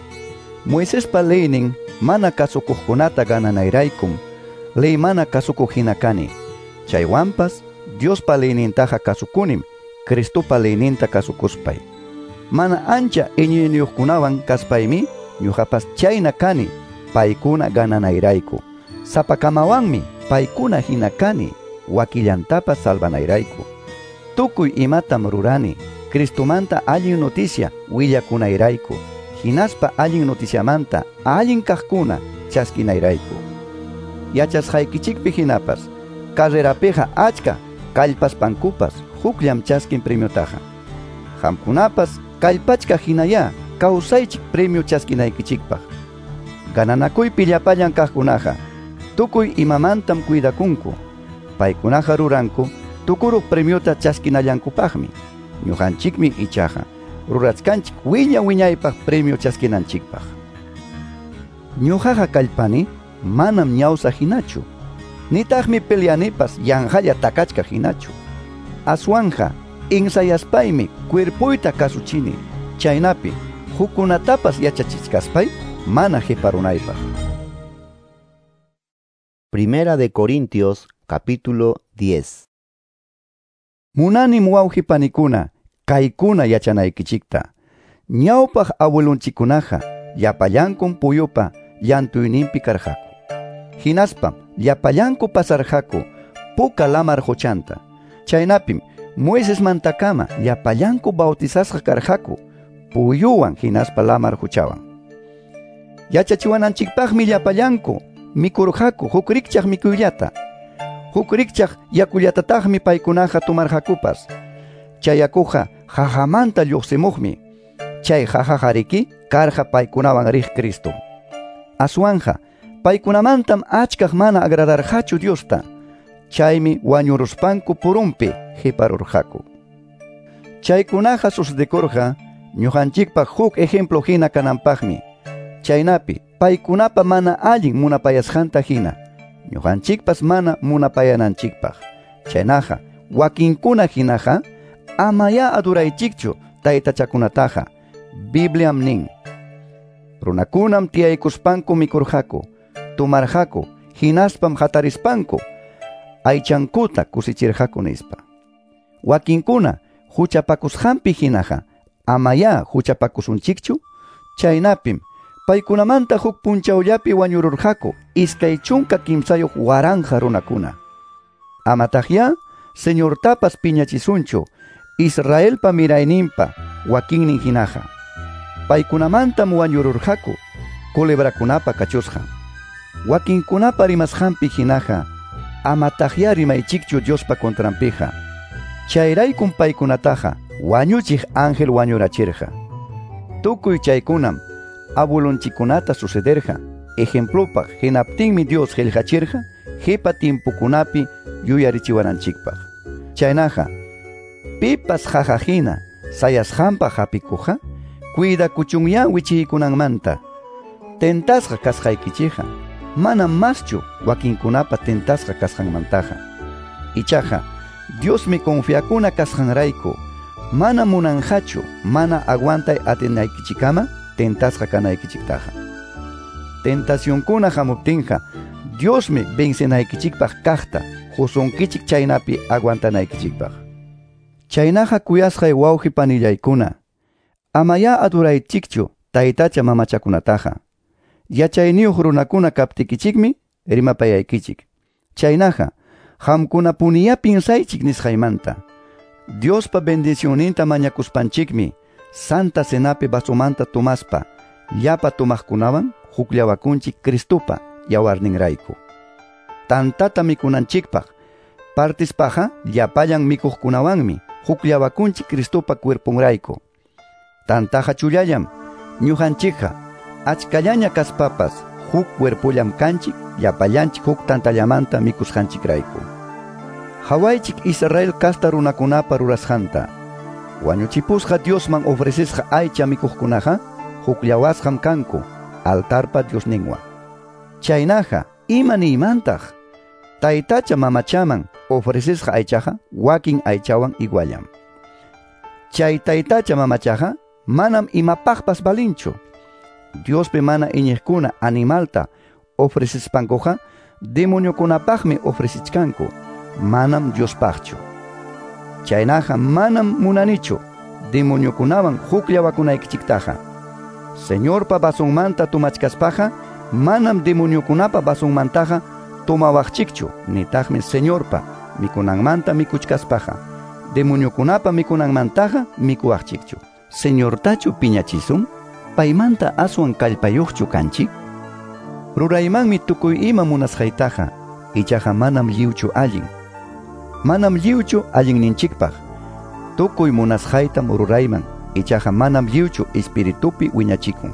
Moisespa leynin mana kasukuqkunata gananayraykum ley mana kasukuq hina kani. Chaywanpas Diospa leynintaqa kasukunim Cristopa leyninta kasukuspay. Mana ancha iñiyniyuqkunawan kaspaymi ñuqapas chayna kani paykuna gananayrayku. Sapakamawanmi paykuna hina kani wakillantapas salvanayrayku. Tukuy imatam rurani Cristomanta allin noticia willakunayrayku. Hinaspa allin noticiamanta allin kaqkuna chaskinayrayku. Yachasqaykichikpi hinapas carrerapiqa achka kallpaspankupas hukllam chaskin premiotaqa. Hamkunapas kallpachka hinaya kawsaychik premio chaskinaykichikpaq. Gananakuypi llapallan kaqkunaqa tukuy imamantam cuidakunku. paykunaqa ruranku tukuruq premiota chaskinallankupaqmi. Ñuqanchikmi ichaqa rurachkanchik wiña wiñaypaq premio chaskinanchikpaq. Ñuqaqa kallpani manam ñawsa hinachu, nitaqmi peleanipas yanqalla takachka hinachu. Aswanja insayaspaymi cuerpuyta kasuchini, chaynapi hukunatapas yachachiskaspay mana hiparunaypaq. Primera de Corintios, capítulo diez. Munanim wawqipanikuna kaykuna yachanaykichikta. Ñawpaq abuelunchikunaqa llapallankun puyupa llantuyninpi karqaku. Hinaspam llapallanku pasarqaku puka lamar huchanta. Chaynapim Moisés mantakama llapallanku bautizasqa karqaku puyuwan hinaspa lamar huchawan. Yachachiwananchikpaqmi llapallanku mikurqaku huk rikchaq mikuyllata. Huk rikchaq yakullatataqmi paykunaqa tumarqakupas. Chay yakuqa jajamanta lluqsimuqmi. Chay jajajariki karqa paykunawan riq Cristo. Aswanja paykunamantam achkaq mana agradarqachu Diosta. Chaymi wañuruspanku purumpi hiparurqaku. Chaykunaqa sucedikurqa ñuqanchikpaq huk ejemplo hina kananpaqmi. Chaynapi paykunapa mana allin munapayasqanta hina ñuqanchikpas mana munapayananchikpaq. Chaynaqa wakinkuna hinaqa amaya aduraychikchu taytachakunataqa. Bibliam nin: runakunam tiyaykuspanku mikurqaku, tumarqaku, hinaspam hatarispanku, aychankuta kusichirqaku nispa. Wakinkuna huchapakusqanpi hinaqa amaya huchapakusunchikchu. Chaynapim paykunamanta huk punchawllapi wañururqaku iskay chunka kimsayuq waranja runakuna. Amataqya Señortapas piñachisunchu Israelpa mirayninpa wakinnin hinaqa. Paykunamantam wañururqaku culebrakunapa kachusqa. Wakinkunapa rimasqanpi hinaqa amataqya rimaychikchu Diospa contranpiqa. Chayraykum paykunataqa wañuchiq ángel wañurachirqa. Tukuy chaykunam abuelunchikunata sucederqa. Ejemplopaq hinaptinmi Dios qillqachirqa hipa timpukunapi yuyarichiwananchikpaq. Chaynaqa pipas jajajina sayasqanpa hapikuqa cuidakuchunyan wichiykunanmanta. Tentasqa kasqaykichiqa manam maschu wakinkunapa tentasqa kasqanmantaqa. Ichaqa Diosmi confiakuna kasqanrayku mana munanqachu mana aguantay atinaykichikama tentasqa kanaykichiktaqa. Tentacionkuna hamuptinqa Diosmi vencenaykichikpaq kaqta husunkichik chaynapi aguantanaykichikpaq. Chaynaqa kuyasqay wawqi panillaykuna, amaya aduraychikchu taytacha mamachakunataqa. Yachayniyuq runakuna kaptikichikmi rimapayaykichik. Chaynaqa hamkuna puniya pinsaychik nisqaymanta. Diospa bendicioninta mañakuspanchikmi Santa Cenapi basumanta tumaspa llapa tumaqkunawan hukllawakunchik Cristupa yawarninrayku. Tantata mikunanchikpaq partispaqa llapallan mikuqkunawanmi hukllawakunchik Cristupa cuerpunrayku. Tantaqa chullallam ñuqanchikqa achkallaña kaspapas huk cuerpullam kanchik llapallanchik huk tantallamanta mikusqanchikrayku. Hawaychik Israel kasta runakunapa rurasqanta. Wañuchipusqa Diosman ofrecisqa aycha mikuqkunaqa hukllawasqam kanku altarpa Diosninwan. Chaynaqa ima niymantaq taytacha mamachaman ofrecisqa aychaqa wakin aychawan iguallam. Chay taytacha mamachaqa manam imapaqpas balinchu. Diospi mana iñiqkuna animalta ofrecispankuqa demoniokunapaqmi ofrecichkanku, manam Diospaqchu. Chaynaqa manam munanichu demoniokunawan hukllawakunaykichiktaqa. Señorpa basunmanta tumachkaspaqa manam demoniokunapa basunmantaqa tumawaqchikchu, nitaqmi Señorpa mikunanmanta mikuchkaspaqa demoniokunapa mikunanmantaqa mikuwaqchikchu. Señortachu piñachisun, paymanta aswan kallpayuqchu kanchik. Ruraymanmi tukuy ima munasqaytaqa, ichaqa manam lliwchu allin. Manam lliwchu allin ninchikpaq. Tukuy munasqaytam rurayman, ichaqa manam lliwchu espiritupi wiñachikun.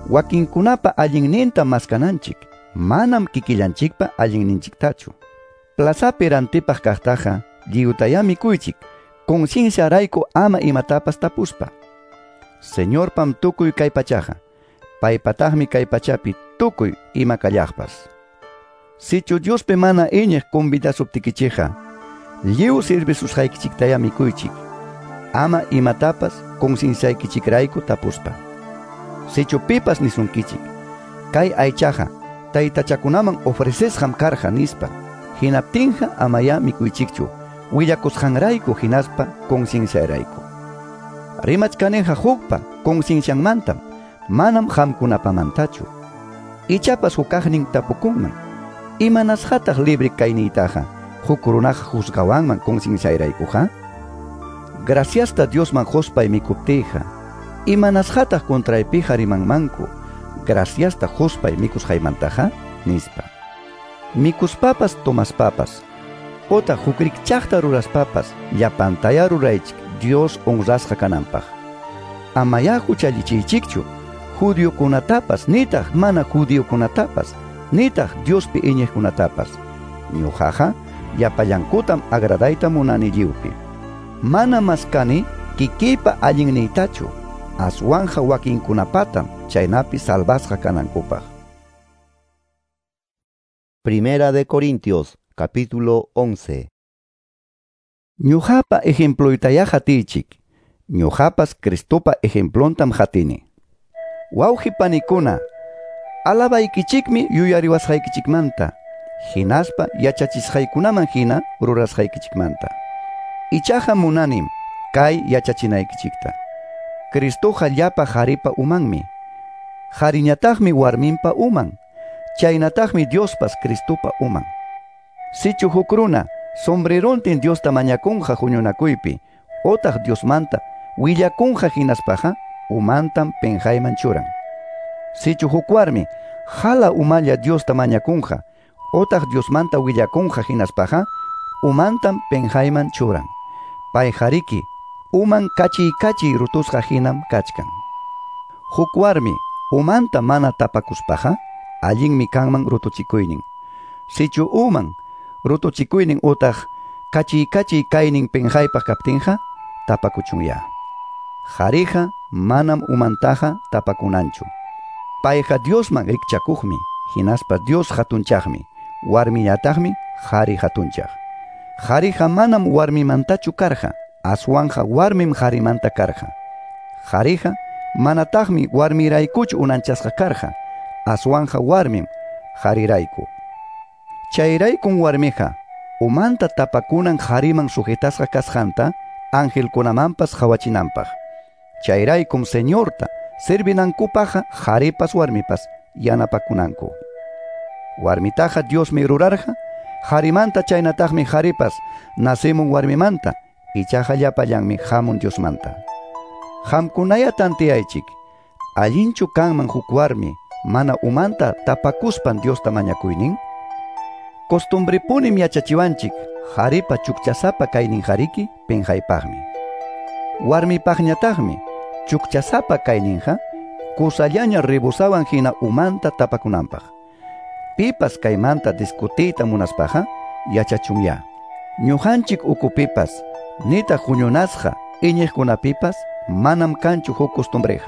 Wakinkunapa allinninta maskananchik, manam kikillanchikpa allinninchiktachu. Plazapi rantipaq kaqtaqa lliwtaya mikuychik, conciencia rayku ama imatapas tapuspa. Señor pam tukuy kay pachaqa, paypataqmi kay pachapi tukuy ima kallaqpas. Sichu Diospi mana iñiq convidasuptikichiqa, lliw sirvisusqaykichiktaya mikuychik, ama imatapas concienciaykichikrayku tapuspa. Sichu pipas nisunkichik, kay aychaqa taytachakunaman ofrecesqam karqa nispa, hinaptinqa amaya mikuychikchu, willakusqanrayku hinaspa concienciarayku. Rimachkanenqa hukpa conciencianmantam, manam hamkunapamantachu. Ichapas hukaqnin tapukunman, imanasqataq libre kayniytaqa huk runaqa juzgawanman concienciaraykuqa? Graciasta Diosman hospay mikuptiyqa, imanasqataq contraypiqa rimanmanku, graciasta hospay mikusqaymantaqa nispa. Mikuspapas tomaspapas, ota hukrikchaqta ruraspapas llapantaya ruraychik Dios honrasqa kananpaq. Amaya huchallichiychikchu, judiokunatapas nitaq mana judiokunatapas, nitaq Diospi iñiqkunatapas. Ñuqaqa llapallankutam agradayta munani lliwpi. Mana maskani kikiypa allinniytachu, aswanja wakinkunapatam chaynapi salvasqa kanankupaq. Primera de Corintios, capítulo once. Ñuqapa ejemploytaya hatichik, ñuqapas Cristopa ejemplontam hatini. Wawqi panikuna, alabaykichikmi yuyariwasqaykichikmanta, hinaspa yachachisqaykunaman hina rurasqaykichikmanta. Ichaqa munanim kay yachachinaykichikta. Cristoqa llapa haripa umanmi, hariñataqmi warminpa uman, chaynataqmi Diospas Cristopa uman. Sichu huk runa sombrerontin Diosta mañakunqa huñunakuypi, otaq Diosmanta willakunqa hinaspaqa umantam penjayman churan. Sichu huk warmi hala umalla Diosta mañakunqa, otaq Diosmanta willakunqa hinaspaqa umantam penjayman churan. Pay hariki uman kachiy kachiy rutusqa hinam kachkan. Huk warmi umanta mana tapakuspaqa allinmi kanman rutuchikuynin. Sichu uman rutuchikuynin utaq kachiy kachiy kaynin penjaypaq kaptinqa tapakuchunya. Hariqa manam umantaqa tapakunanchu. Payqa Diosman rikchakuqmi, hinaspa Dios hatunchaqmi, warmillataqmi hari hatunchaq. Hariqa manam warmimantachu karqa, aswanja warmim harimanta karqa. Hariqa manataqmi warmiraykuchu unanchasqa karqa, aswanja warmim harirayku. Chayraykun warmiqa umanta tapakunan hariman sujetasqa kasqanta angelkunamanpas hawachinanpaq. Chayraykum Señorta servinankupaqa haripas warmipas yanapakunanku. Warmitaqa Diosmi rurarqa, harimanta chaynataqmi haripas nasimun warmimanta, ichaqa llapallanmi hamun Diosmanta. Hamkunaya tantiyaychik, allinchu kanman huk warmi mana umanta tapakuspan Diosta mañakuynin? Costumbripunim yachachiwanchik, haripa chukchasapa kaynin hariki penjaypaqmi. Warmipaqñataqmi chukchasapa kayninqa kusallaña ribusawan hina umanta tapakunanpaq. Pipas kaymanta discutiyta munaspaqa yachachunya. Ñuqanchik ukupipas nita huñunasqa iñiqkunapipas manam kanchu huk costumbreqa.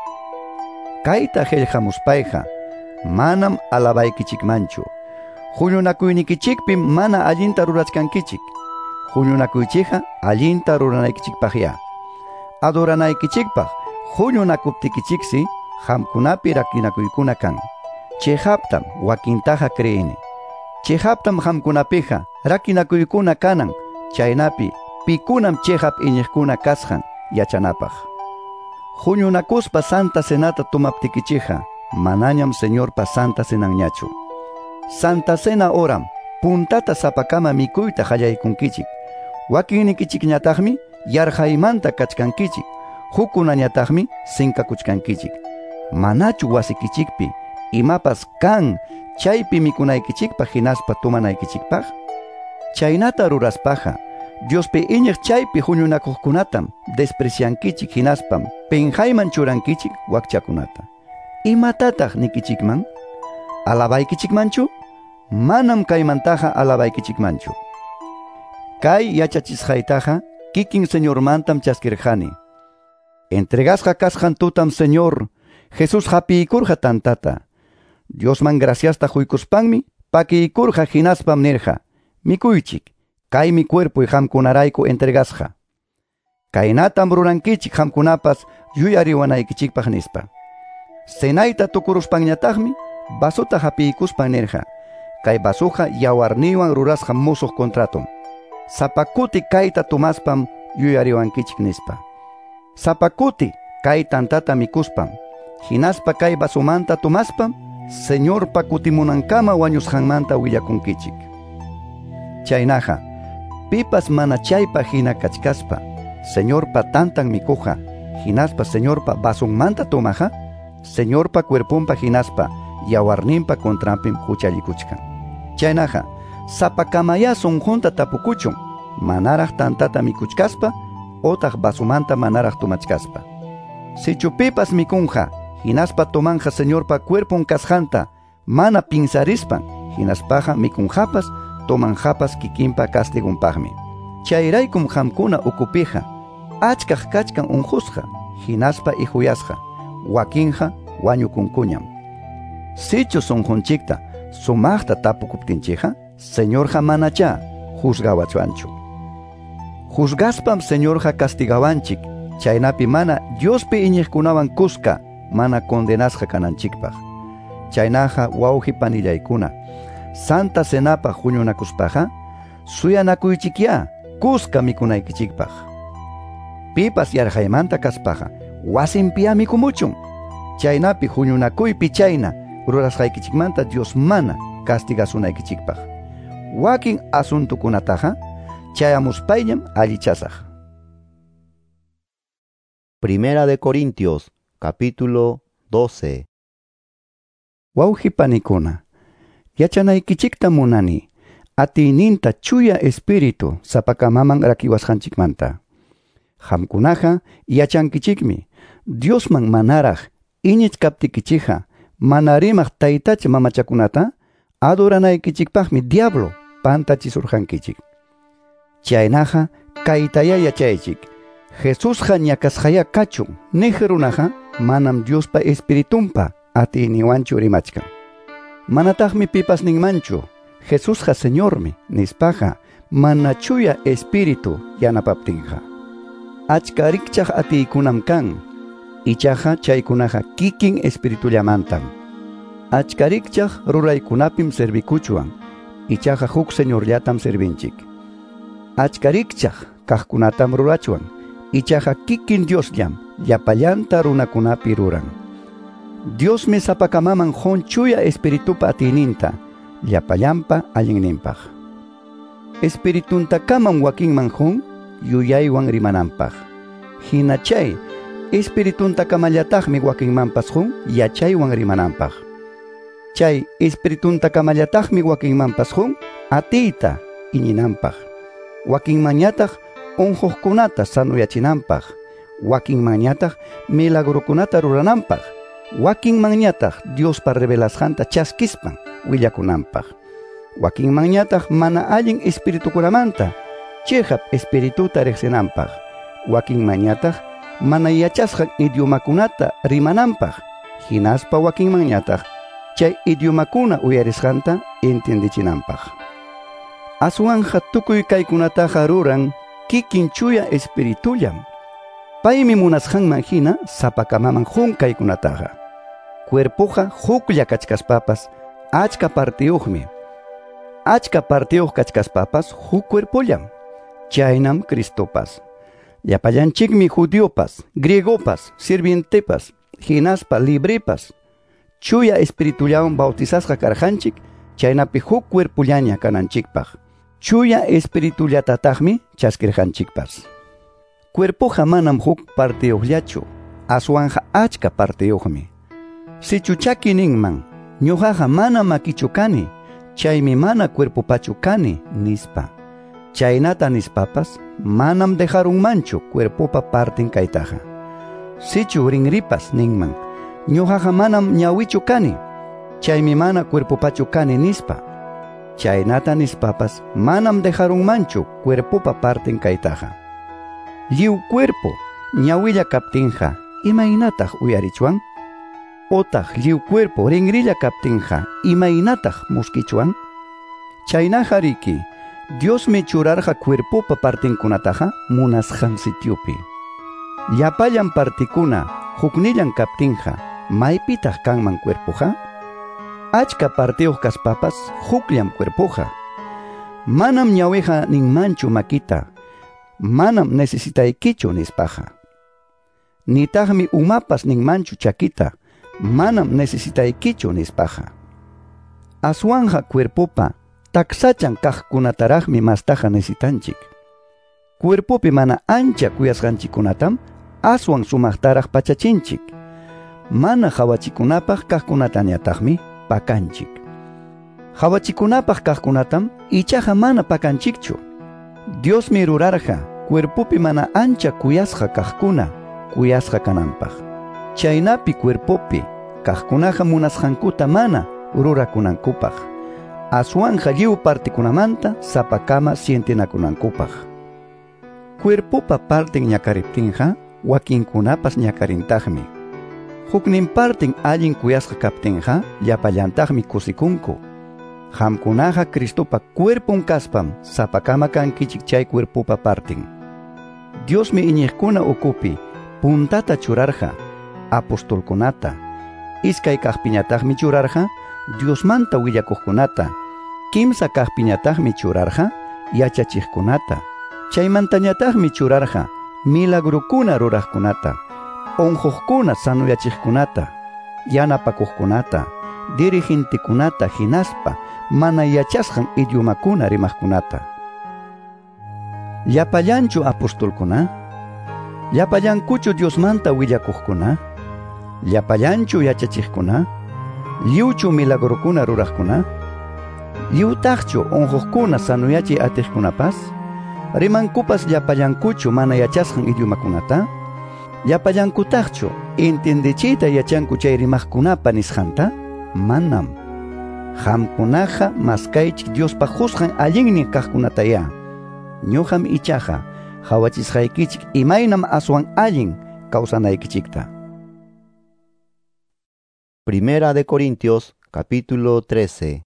Kayta qillqamuspayqa manam alabaykichikmanchu. Huñunakuynikichikpi mana allinta rurachkankichik. Huñunakuychikqa allinta ruranaykichikpaqya. Adoranaykichikpaq huñunakuptikichiksi hamkunapi rakinakuykuna kan. Chayhaptam wakintaqa creeni. Chayhaptam hamkunapiqa rakinakuykuna kanan, chaynapi pikunam chayhap iñiqkuna kasqan yachanapaq. Huñunakuspa Santa Cenata tumaptikichikqa manañam Señorpa Santa Cenanñachu. Santa Cena oram puntata sapakama mikuyta qallaykunkichik. Wakinnikichikñataqmi yarhaymanta kachkankichik, hukunañataqmi sinkakuchkankichik. Manachu wasikichikpi imapas kan chaypi mikunaykichikpaq hinaspa tumanaykichikpaq? Chaynata ruraspaqa Diospi iñiq chaypi huñunakuqkunatam despreciankichik hinaspam penjayman churankichik wakchakunata. Imatataq nikichikman? Alabaykichikmanchu? manam kaymantaja alabaykichikmanchu. Kay yachachisqaytaja kikin Señor mantam chaskirjani. Entregasqa kasqan tutam Señor Jesús hapiykurqa tantata. Diosman graciasta huykuspanmi pakiykurqa hinaspam nirqa. Mikuychik, kay mi cuerpo y hamkunarayku entregasqa. Kaynatam rurankichik hamkunapas yuyariwanaykichikpaq nispa. Senayta tukuruspanñataqmi basuta hapiykuspan nirqa. Kay basuqa yawarniwan rurasqa musuq contratum. Sapakuti kayta tumaspam yuyariwankichik nispa. Sapakuti kay tantata mikuspam. Hinaspa kay basumanta tumaspam Señor pa kutimunankama wañusqanmanta willakunkichik. Chaynaja, pipas mana chaypa hina kachkaspa, Señor pa tantan mikuja, hinaspa Señor pa basunmanta tomaja, Señor pa cuerpumpa hinaspa, yawarninpa contrampim huchallikuchkan. Chaynaja, sapakamaya sunjunta tapukuchun, manaraj tantata mikuchkaspa, otaq basumanta manaraj tumachkaspa. Sichu pipas mikunja, hinaspa tomanja Señor pa cuerpun kasjanta, mana pinsarispan, hinaspaja mikunjapas, tomanjapas kikinpa castigunpagmi. Chayraykum hamkuna ukupija, achkaj kachkan unjusja, hinaspa ihuyasja, wakinja wañukunkuñam. Sichu sunjunchikta, sumajta tapukuptinchija, Señorja manacha, juzgawachuanchu. Juzgaspam Señorja castigawanchik, chaynapi mana Diospi iñiqkunawan kuska, mana condenasja kananchikpaj. Chaynaja wauji panillaykuna, Santa Senapa huñunakuspaja, suyanakuychikya, kuska mikunaykichikpaj. Pipas yarjaymanta kaspaja, wasinpiya mikumuchun. Chaynapi huñunakuypi chayna, rurasqaykichikmanta Dios mana castigasunaykichikpaj. Wakin asuntukunataja, chayamuspayñam allichasaj. Primera de Corintios, capítulo doce. Wauji panikuna, yachanaykichikta munani, atininta chuya espíritu sapakamaman rakiwasqanchikmanta. Hamkunaja yachankichikmi, Diosman manaraj iñichkaptikichija, manarimaq taytacha mamachakunata, adoranaykichikpaqmi diablo pantachisurqankichik. Chaynaja kaytaya yachaychik, Jesusja ñakasqaya kachun, nijerunaja manam Diospa espiritumpa atiniwanchu rimachkan. Manataqmi pipas ninmanchu, Jesusja Señormi nispaja, mana chuya espiritu yanapaptinja. Achka rikchaq atiykunam kan, ichaja chaykunaja kikin espiritullamantam. Achka rikchaq ruraykunapim servikuchuan, ichaja huk señorllatam servinchik. Achka rikchaq kaqkunatam rurachuan, ichaja kikin Diosllam llapallanta runakunapi ruran. Diosmi sapakamaman hon chuya espiritupa atininta, llapallampa allinninpaq. Espiritunta kaman wakinman hon, yuyaywan rimananpaq. Hina chay, espiritunta kamallataqmi wakinmanpas hon, yachaywan rimananpaq. Chay espiritunta kamallataqmi wakinmanpas hon, atiyta iñinanpaq. Wakinmañataq unhuqkunata sanuyachinanpaq. Wakinmañataq milagrukunata rurananpaq. Wakinmañataq Diospa revelasqanta chaskispan willakunanpaq. Wakinmañataq mana allin espiritukunamanta chejap espirituta riqsinanpaq. Wakinmañataq mana yachasqan idiomakunata rimananpaq. Hinaspa wakinmañataq chay idiomakuna uyarisqanta entendichinanpaq. Aswanja tukuy kaykunataqa ruran kikin chuya espiritullam. Paymi munasqanman hina sapakamaman huk kaykunataqa. Cuerpoja huklla kachkaspapas achka partiyuqmi. Achka partiyuq kachkaspapas huk cuerpollam. Chaynam Cristopas. Llapallanchikmi judiopas, griegopas, sirvientepas, hinaspa librepas. Chuya espiritullawan bautizasqa karjanchik, chaynapi huk cuerpollaña kananchikpaq. Chuya espiritullatataqmi chaskirjanchikpas. Cuerpoja manam huk partiyuqllachu, aswanja achka partiyuqmi. Sichuchaki ninman, ñuqaqa mana makichu kani, chaymi mana cuerpopachu kani nispa. Chaynata nispapas, manam dejarunmanchu cuerpopa partin kaytaqa. Sichu rinripas ninman, ñuqaqa manam ñawichu kani, chaymi mana cuerpopachu kani nispa. Chaynata nispapas manam dejarunmanchu cuerpopa parten kaytaja. Liu cuerpo ñawilla kaptinja imaynataq uyarichwan? Otaq liu cuerpo ringrilla kaptinja imaynataq muskichwan? Chaynaja riki, Dios me churarja cuerpopa partinkunataja munasqan sitiopi. Llapallan partikuna huknillan kaptinja maypitaq kanman cuerpoja? Achka partiyuq kaspapas hukllam cuerpoja. Manam ñawiqa ninmanchu makita, manam necesitaykichu nispaja. Nitaqmi umapas ninmanchu chakita, manam necesitaykichu nispaja. Aswanja cuerpopa taksachan kaqkunataraqmi mastaja necesitanchik. Cuerpopi mana ancha kuyasqanchikunatam aswan sumaqtaraq pachachinchik. Mana hawachikunapaq kaqkunatañataqmi pakanchik. Hawachikunapaq kaqkunatam ichaqa mana pakanchikchu. Dios mi rurarja cuerpopi mana ancha kuyasqa kaqkuna kuyasqa kananpaq. Chaynapi cuerpopi kaqkunaqa munasqankuta mana rurakunankupaq. Aswanja lliw partikunamanta sapakama sientinakunankupaq. Cuerpopa parten ñakariptinja wakinkunapas ñakarintaqmi. Huknin parten allin kuyasqa kaptinja llapallantaqmi kusikunku. Hamkunaqa Cristopa cuerpon kaspam sapakama kankichik chay cuerpopa parten. Diosmi iñiqkuna ukupi puntata churarja apostolkunata. Iskay kaqpiñataqmi churarja Diosmanta willakuqkunata. Kimsa kaqpiñataqmi churarja yachachiqkunata. Chaymantañataqmi churarja milagrukuna ruraqkunata, onjuqkuna sanuyachiqkunata, yanapakuqkunata, dirigintikunata hinaspa mana yachasqan idiomakuna rimaqkunata. Llapallanchu apostolkuna? Llapallankuchu Diosmanta willakuqkuna? Llapallanchu yachachiqkuna? Lliwchu milagrukuna ruraqkuna? Lliwtaqchu onjuqkuna sanuyachiy atiqkunapas? Rimankupas llapallankuchu mana yachasqan idiomakunata? Llapallankutaqchu entendichiyta yachanku chay rimaqkunapa nisqanta? Manam. Hamkunaqa maskaychik Diospa husqan allinnin kaqkunataya. Ñuqam ichaqa hawachisqaykichik imaynam aswan allin kawsanaykichikta. Primera de Corintios, capítulo trece.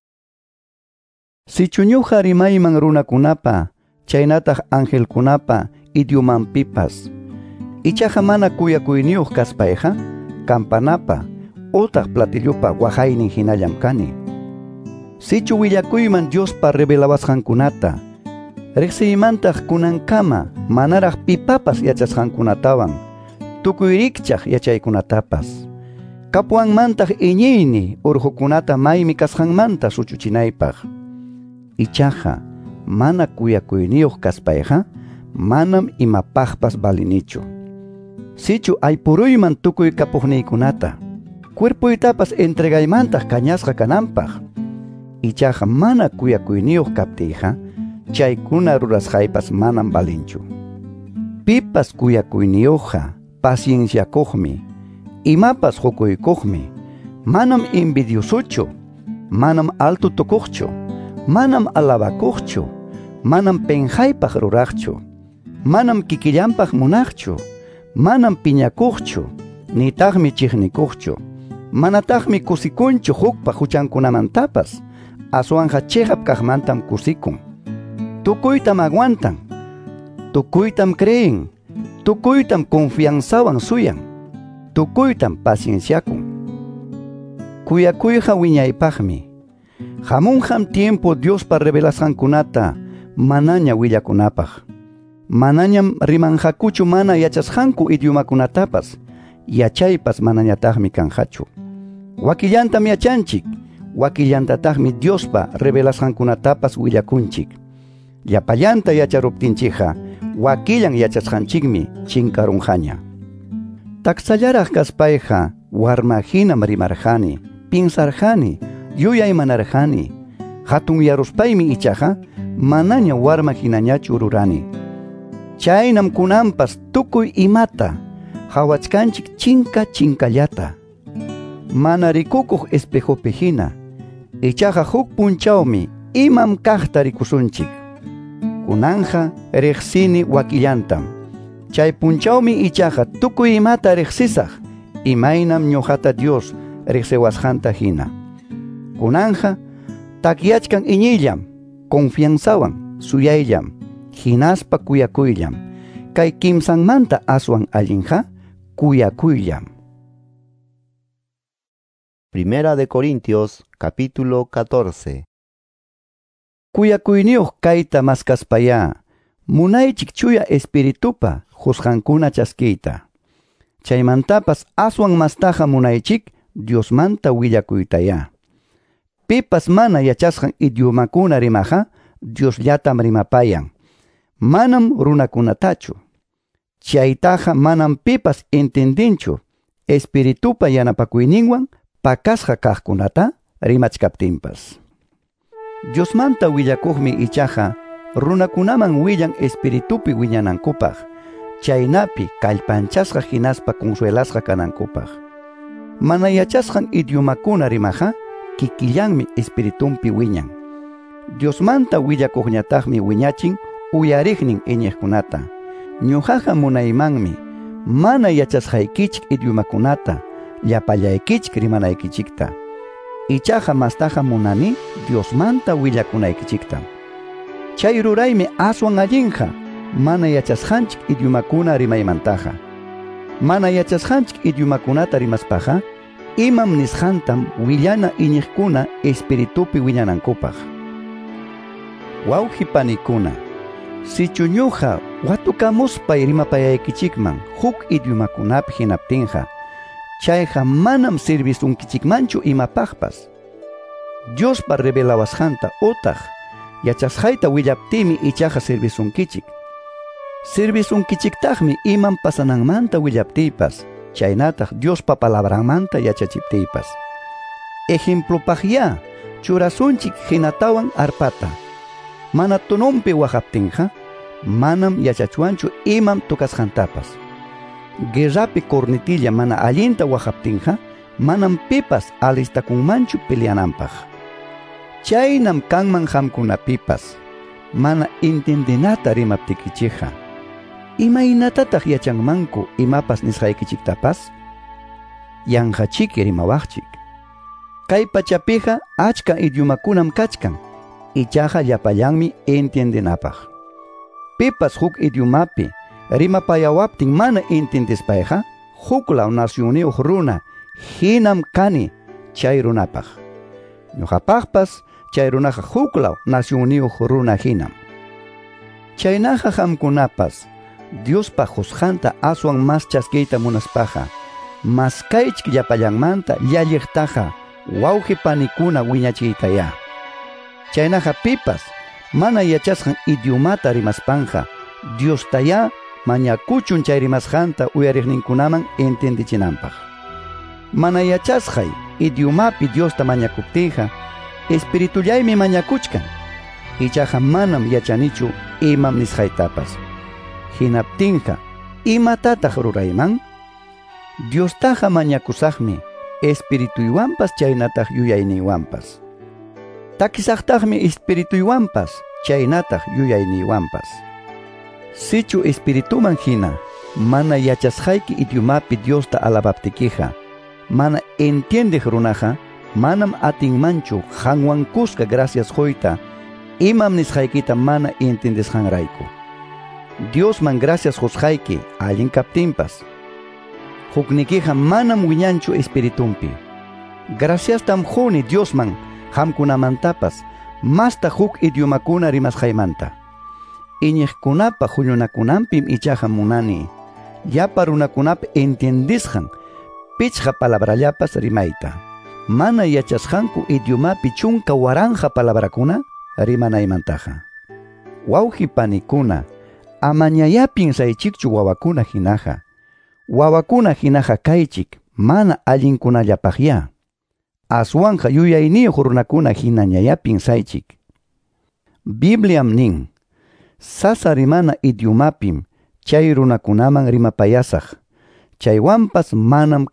Sichuñuqa rimayman runakunapa, chaynataq angelkunapa idiomanpipas. Ichaqa mana kuyakuyniyuq kaspayqa, kampanapa, utaq platillupa waqaynin hinallam kani. Sichu willakuyman Diospa revelawasqankunata, riqsiymantaq kunankama manaraq pipapas yachasqankunatawan, tukuyrikchaq yachaykunatapas. Kapuanmantaq iñiyni urhukunata maymi kasqanmanta suchuchinaypaq. Ichaqa mana kuyakuyniyuq kaspayqa, manam imapaqpas balinichu. Sichu aypuruyman tukuy kapuqniykunata, cuerpuytapas entregaymantaq kañasqa kananpaq. Ichaqa mana kuyakuyniyuq kaptiyqa, chaykuna rurasqaypas manam balinchu. Pipas kuyakuyniyuqqa pacienciakuqmi, imapas hukuykuqmi, manam envidiosuchu, manam altu tukuqchu, manam alabakuqchu, manam penjaypaq ruraqchu, manam kikillanpaq munaqchu, manam piñakuqchu, nitaqmi chiqnikuqchu, manataqmi kusikunchu hukpa huchankunamantapas, aswanja chihap kaqmantam kusikun. Tukuytam aguantan, tukuytam creen, tukuytam confianzawan suyan, tukuytam pacienciakun. Kuyakuyqa wiñaypaqmi. Hamunham tiempo Diospa revelasqankunata manaña willakunapaq. Manañam rimanhakuchu mana yachasqanku idiomakunatapas, yachaypas manañataqmi kanhachu. Wakillantam yachanchik, wakillantataqmi Diospa revelasqankunatapas willakunchik. Llapallanta yacharuptinchikqa, wakillan yachasqanchikmi chinkarunhaña. Taksallaraq kaspayqa, warmahinam rimarjani, pinsarjani, yuyaymanarjani. Hatun yaruspaymi ichaqa, manaña warmahinañachu rurani. Chaynam kunanpas tukuy imata, hawachkanchik chinka chinkallata. Mana rikukuq espejopi hina, ichaqa huk punchawmi imam kaqta rikusunchik. Kunanja riqsini wakillantam. Chay punchawmi ichaqa tukuy imata riqsisaq, imaynam ñuqata Dios riqsiwasqanta hina. Kunanja takyachkan iñillam, confianzawan suyayllam, hinaspa kuyakuyllam. Kay kimsanmanta aswan allinja kuyakuyllam. Primera de Corintios, capítulo catorce. Kuyakuyniyuq kayta maskaspaya, munaychik chuya espiritupa husqankuna chaskiyta. Chaymantapas aswan mastaja munaychik Diosmanta willakuytaya. Pipas mana yachasqan idiomakuna rimaja, Diosllatam rimapayan. Manam runakunatachu. Chaytaja manam pipas entendinchu, espiritupa yanapakuyninwan pakasqa kaqkunata rimachkaptinpas. Diosmanta willakuqmi ichaja runakunaman willan espiritupi wiñanankupaq, chaynapi kallpanchasqa hinaspa consuelasqa kanankupaq. Mana yachasqan idiomakuna rimaja, kikillanmi espiritumpi wiñan. Diosmanta willakuqñataqmi wiñachin uyariqnin iñiqkunata. Ñuqaqa munaymanmi mana yachasqaykichik idiomakunata llapallaykichik rimanaykichikta. Ichaqa mastaqa munani Diosmanta willakunaykichikta. Chay ruraymi aswan allinja mana yachasqanchik idiomakuna rimaymantaja. Mana yachasqanchik idiomakunata rimaspaja, imam nisqantam willana iñiqkuna espiritupi wiñanankupaq. Wawqi panikuna, sichuñuqa watukamuspay rimapayaykichikman huk idiomakunapi hinaptinja, chayqa manam servisunkichikmanchu imapaqpas. Diospa revelawasqanta utaq yachasqayta willaptimi ichaqa servisunkichik. Servisunkichiktaqmi iman pasananmanta willaptiypas, chaynataq Diospa palabramanta yachachiptiypas. Ejemplopaqya churasunchik hinatawan arpata. Mana tunumpi waqaptinja, manam yachachuanchu imam tukasqantapas. Guerrapi cornitilla mana allinta waqaptinja, manam pipas alistakunmanchu peleananpaq. Chaynam kanman hamkunapipas, mana intendinata rimaptikichija. Imaynatataq yachanmanku imapas nisqaykichiktapas? Yanqachiki rimawaqchik. Kay pachapija achka idiomakunam kachkan, ichaqa llapallanmi entendinapaq. Pipas huk idiomapi rimapayawaptin mana entendispayqa, huklaw nacioniyuq runa hinam kani chay runapaq. Ñuqapaqpas chay runaqa huklaw nacioniyuq runa hinam. Chaynaqa hamkunapas Diospa husqanta aswan mas chaskiyta munaspaqa, maskaychik llapallanmanta llalliqtaqa wawqi panikuna wiñachiytaya. Chaynaqa pipas mana yachasqan idiomata rimaspanja, Diostaya mañakuchun chay rimasqanta uyariqninkunaman entendichinanpaq. Mana yachasqay idiomapi Diosta mañakuptiyqa, espiritullaymi mañakuchkan. Ichaqa manam yachanichu imam nisqaytapas. Hinaptinqa, imatataq rurayman? Diostaqa mañakusaqmi, espirituywanpas chaynataq yuyayniywanpas. Takisaqtaqmi espirituywanpas, chaynataq yuyayniywanpas. Sichu espirituman hina, mana yachasqayki idiomapi Diosta alabaptikiqa, mana entiendiq runaqa, manam atinmanchu hanwankusqa gracias qoyta, imam nisqaykita mana entendisqanrayku. Diosman gracias qusqayki allin kaptinpas, huknikiqa manam wiñanchu espiritumpi. Graciastam huni Diosman hamkunamantapas, masta huk idiomakuna rimasqaymanta. Iñiqkunapa huñunakunanpim ichaqa munani, llapa runakunapi entiendisqan, pichqa palabrallapas rimayta. Mana yachasqanku idiomapi chunka waranja palabrakuna rimanaymantaqa. Wawqi panikuna, amañayapin saychikchu wawakuna hinaqa. Wawakuna hinaqa kaychik, mana allinkunallapaqya. Aswanja yuyayniyuq runakuna hinañayapin saychik. Bibliam nin, sasa rimana idiomapim chay runakunaman rimapayasaq, chaywanpas manam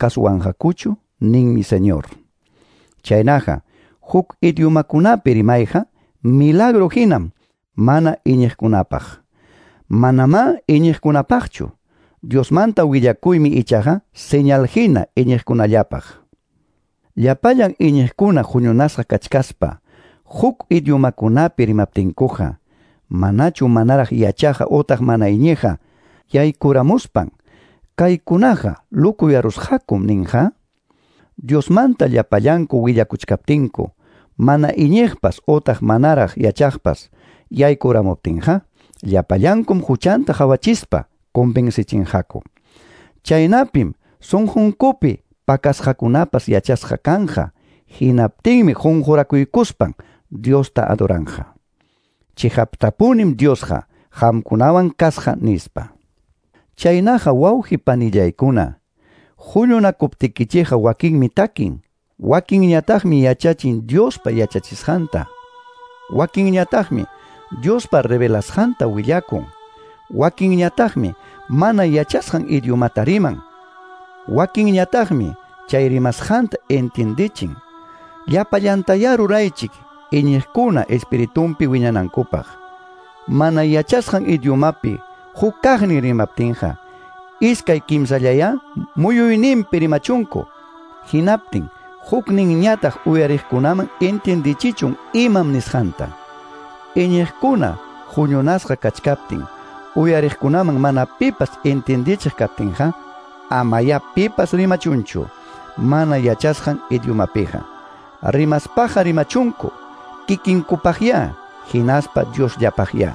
kasuwanqakuchu ninmi Señor. Chaynaqa huk idiomakunapi rimayqa milagro hinam mana iñiqkunapaq. Manama iñiqkunapaqchu. Diosmanta willakuymi ichaqa señal hina iñiqkunallapaq. Llapallan iñiqkuna huñunasqa kachkaspa huk idiomakunapi rimaptinkuqa manachu manaraq yachaqa utaq mana iñiqa yaykuramuspan kaykunaqa lukuyarusqakum ninqa. Diosmanta llapallanku willakuchkaptinku mana iñiqpas utaq manaraq yachaqpas yaykuramuptinqa llapallankum huchanta hawachispa compensichinqaku. Chaynapim sunqunkupi pakasqakunapas yachasqa kanja hinaptinmi qunqurakuykuspan Diosta adoranja. Chihaptapunim Diosqa hamkunawan kasqa nispa. Chaynaqa wawqi panillaykuna huñunakuptikichiqa wakinmi takin, wakinñataqmi yachachin Diospa yachachisqanta, wakinñataqmi Diospa revelasqanta willakun, wakinñataqmi mana yachasqan idiomata riman, wakinñataqmi chay rimasqanta entendichin. Llapallantaya ruraychik iñiqkuna espiritumpi wiñanankupaq. Mana yachasqan idiomapi hukaqnin rimaptinqa iskay kimsallaya muyuyninpi rimachunku. Hinaptin hukninñataq uyariqkunaman entendichichun imam nisqanta. Iñiqkuna huñunasqa kachkaptin uyariqkunaman mana pipas entendichiq kaptinqa amaya pipas rimachunchu mana yachasqan idiomapiqa. Rimaspaqa rimachunku kikinkupaqya hinaspa Diosllapaqya.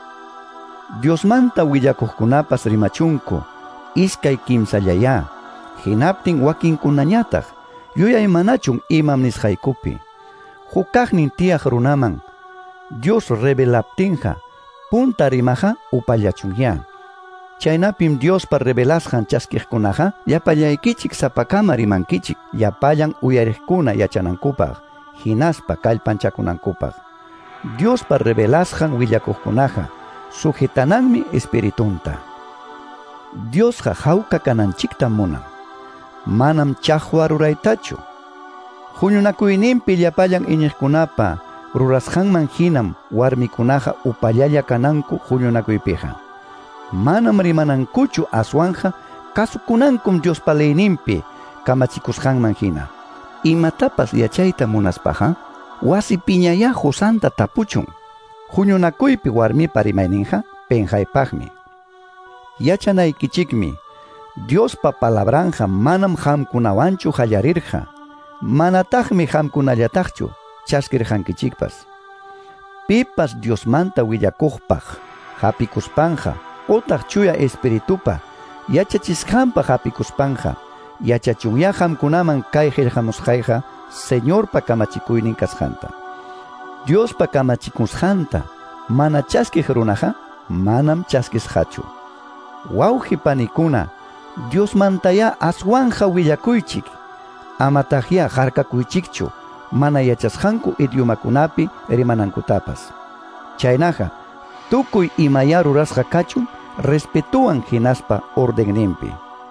Diosmanta willakuqkunapas rimachunku iskay kimsallaya hinaptin wakinkunañataq yuyay manachun imam nisqaykupi. Hukaqnin tiyaq runaman Dios revelaptinqa punta rimaqa upallachunya. Chaynapim Diospa revelasqan chaskiqkunaqa llapallaykichik sapakama rimankichik llapallan uyariqkuna yachanankupaq hinaspa kallpanchakunankupaq. Diospa revelasqan willakuqkunaqa sujetananmi espiritunta. Diosqa hawka kananchikta munan. Manam chaqwa ruraytachu. Huñunakuyninpi llapallan iñiqkunapa rurasqanman hinam warmikunaqa upallalla kananku huñunakuypiqa. Manam rimanankuchu aswanja kasukunankum Diospa leyninpi kamachikusqanman hina. Imatapas yachayta munaspaqa wasi piñaya husanta tapuchun. Huñunakuypi warmipa rimayninqa penjaypaqmi. Yachanaykichikmi Diospa palabranja manam hamkunawanchu hallarirqa. Manataqmi hamkunallataqchu chaskirqankichikpas. Pipas Diosmanta willakuqpaq hapikuspanja utaq chuya espiritupa yachachisqanpa hapikuspanja yachachunya hamkunaman kay qillqamusqayqa Señorpa kamachikuynin kasqanta. Diospa kamachikusqanta mana chaskiq runaqa manam chaskisqachu. Wawqi panikuna Diosmantaya aswanja willakuychik amataqya harkakuychikchu mana yachasqanku idiomakunapi rimanankutapas. Chaynaqa tukuy imaya rurasqa kachun respetuan hinaspa ordenninpi.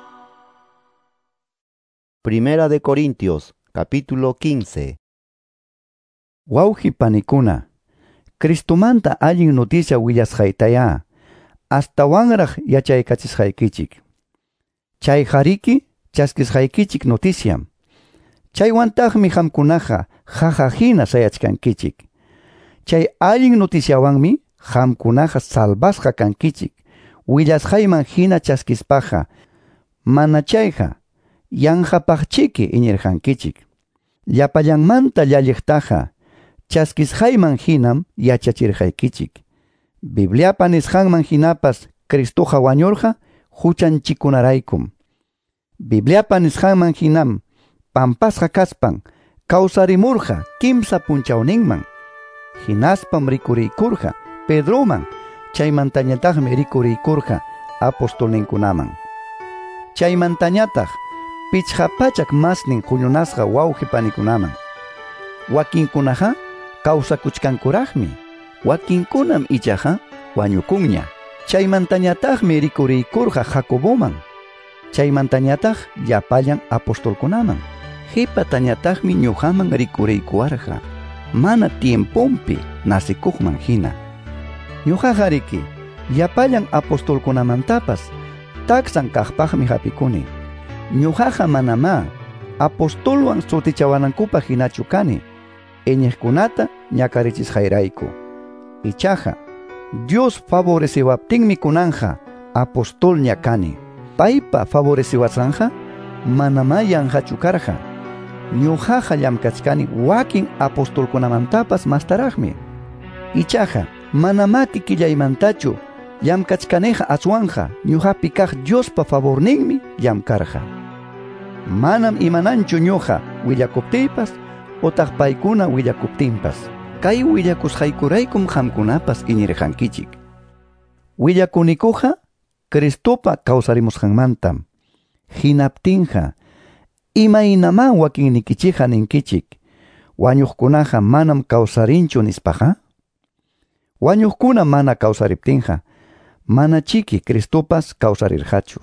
Primera de Corintios, capítulo quince. Wawqi panikuna, Cristumanta allin noticia willasqaytaya, astawanraq yachaykachisqaykichik. Chay hariki chaskisqaykichik noticiam. Chaywantaqmi hamkunaqa jajajina sayachkankichik. Chay allin noticiawanmi hamkunaqa salvasqa kankichik. Willasqayman hina chaskispaqa mana chayqa yanqapaqchiki iñirqankichik. Llapallanmanta llalliqtaqa chaskisqayman hinam yachachirqaykichik. Bibliapa nisqanman hinapas Cristoqa wañurqa huchanchikunaraykum. Bibliapa nisqanman hinam pampasqa kaspan kawsarimurqa kimsa punchawninman. Hinaspam rikuriykurqa Pedroman, chaymantañataqmi rikuriykurqa apostolninkunaman. Chaymantañataq pichqapachak masnin huñunasqa wawqi panikunaman. Wakinkunaqa kawsakuchkankuraqmi, wakinkunam ichaqa wañukunña. Chaymantañataqmi rikuriykurqa Jacoboman. Chaymantañataq llapallan apostolkunaman. Hipatañataqmi ñuqaman rikuriykuwarqa. mana tiempompi nasikuqman hina. Ñuqaqa riki llapallan apostolkunamantapas taksan kaqpaqmi hapikuni. Ñuqaqa manama apostolwan sutichawanankupaq hinachu kani, iñiqkunata ñakarichishqayrayku. Ichaqa Dios favoreciwaptinmi kunanja apostolña kani. Paypa favoreciwasanja manama yanqachu karqa. Ñuqaqa llamkachkani wakin apostolkunamantapas mastaraqmi. Ichaqa manama kikillaymantachu llamkachkaneqa aswanja ñuqapi kaq Diospa favorninmi llamkarqa. Manam imananchu ñuqa willakuptiypas utaq paykuna willakuptinpas. Kay willakusqaykuraykum qamkunapas iñirqankichik. Willakunikuqa Cristopa kawsarimusqanmantam. Hinaptinqa imaynama wakinnikichikqa ninkichik wañuqkunaqa manam kawsarinchu nispaqa. Wañuqkuna mana kawsariptinqa manachiki Cristopas kawsarirqachu.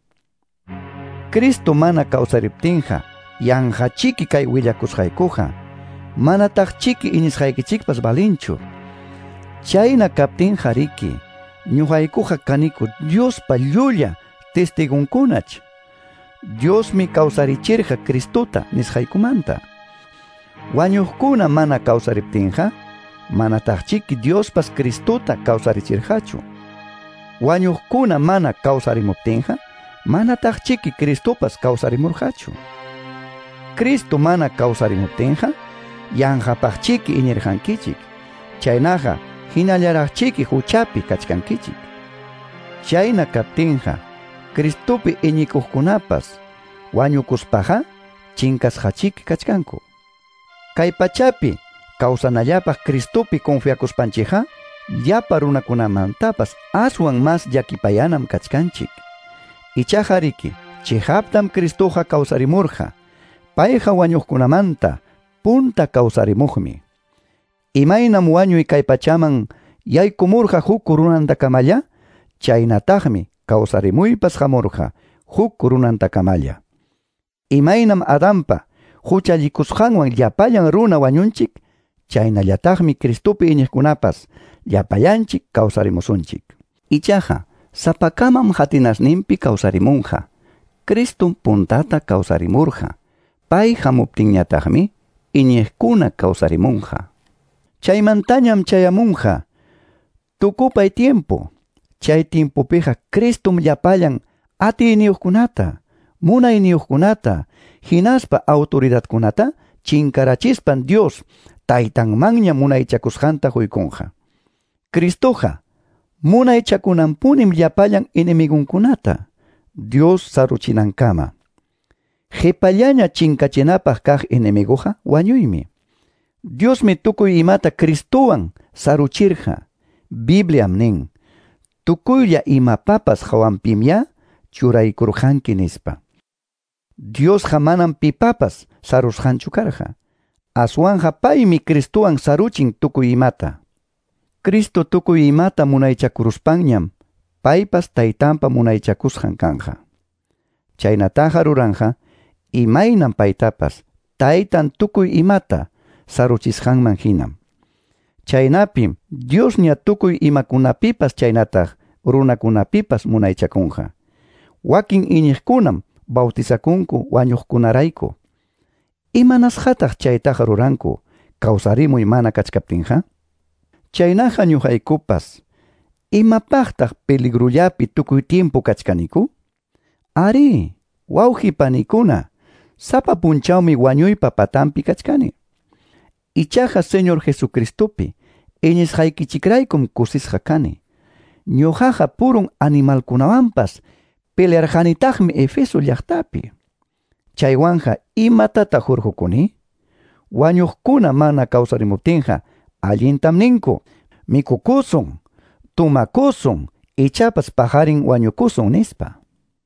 Cristo mana kawsariptinqa yanqachiki kay willakusqaykuqa manataqchiki iñisqaykichikpas balinchu. Chayna kaptinqa riki ñuqaykuqa kaniku Diospa llulla testigunkunach. Diosmi kawsarichirqa Cristota nisqaykumanta. Wañuqkuna mana kawsariptinqa manataqchiki Diospas Cristota kawsarichirqachu. Wañuqkuna mana kawsarimuptinqa manataqchiki Cristopas kawsarimurqachu. Cristo mana kawsarimuptinqa yanqapaqchiki iñirqankichik. Chaynaqa hinallaraqchiki huchapi kachkankichik. Chayna kaptinqa Cristopi iñikuqkunapas wañukuspaqa chinkasqachiki kachkanku. Kay pachapi kawsanallapaq Cristopi confiakuspanchikqa llapa runakunamantapas aswan mas llakipayanam kachkanchik. Ichaqa riki chihaptam Cristoqa kawsarimurqa. Payqa wañuqkunamanta punta kawsarimuqmi. Imaynam wañuy kay pachaman yaykumurqa huk runantakamalla, chaynataqmi kawsarimuypas hamurqa huk runantakamalla. Imaynam Adanpa huchallikusqanwan llapallan runa wañunchik, chaynallataqmi Cristopi iñiqkunapas llapallanchik kawsarimusunchik. Ichaqa sapakamam hatinasninpi kawsarimunqa. Cristum puntata kawsarimurqa. Pay hamuptinñataqmi iñiqkuna kawsarimunqa. Chaymantañam chayamunqa tukupay tiempo. Chay tiempopiqa Cristum llapallan atiyniyuqkunata, munayniyuqkunata, hinaspa autoridadkunata chinkarachispan Dios taytanmanña munaychakusqanta huykunqa. Cristoqa munaychakunanpunim llapallan inimigunkunata Dios saruchinankama. Qhipallaña chinkachinapaq kaq inimiguqa wañuymi. Diosmi tukuy imata Cristowan saruchirqa. Bibliam nin, tukuylla imapapas hawanpimya churaykurqanki nispa. Diosqa manam pipapas sarusqanchu karqa. Aswanja paymi Cristowan saruchin tukuy imata. Cristo tukuy imata munaychakuruspanñam paypas taytanpa munaychakusqan kanja. Chaynataqa ruranja imaynan paytapas taytan tukuy imata saruchisqanman hinam. Chaynapim Dios ña tukuy imakunapipas chaynataq runakunapipas munaychakunqa. Wakin iñiqkunam bautizakunku wañuqkunarayku. Imanasqataq chaytaqa ruranku kawsarimuy mana kachkaptinqa? Chaynaqa ñuqaykupas imapaqtaq peligrullapi tukuy tiempo kachkaniku? Ari, wawqi panikuna, sapa punchawmi wañuypa patanpi kachkani. Ichaqa Señor Jesucristopi iñisqaykichikraykum kusisqa kani. Ñuqaqa purun animalkunawanpas pelearqanitaqmi Efeso llaqtapi. Chaywanja imatata hurqukuni? Wañuqkuna mana kawsarimuptinqa allintam ninku, mikukusun, tumakusun, ichapas pajarin wañukusun nispa.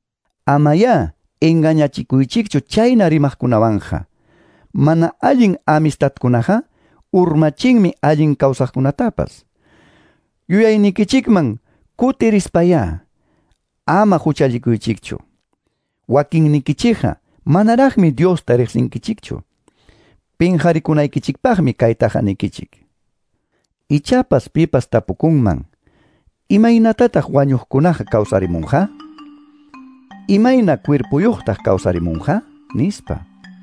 Amaya engañachikuychikchu chayna rimaqkunawanja. Mana allin amistadkunaqa urmachinmi allin kawsaqkunatapas. Yuyaynikichikman kutirispaya, ama huchallikuychikchu. Wakinnikichikqa manaraqmi Diosta riqsinkichikchu. pinjarikunaykichikpaqmi kaytaqa nikichik. Ichapas pipas tapukunman, imaynatataq wañuqkunaqa kawsarimunqa? Imayna cuerpuyuqtaq kawsarimunqa? Nispa.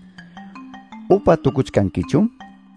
Upa tukuchkankichun?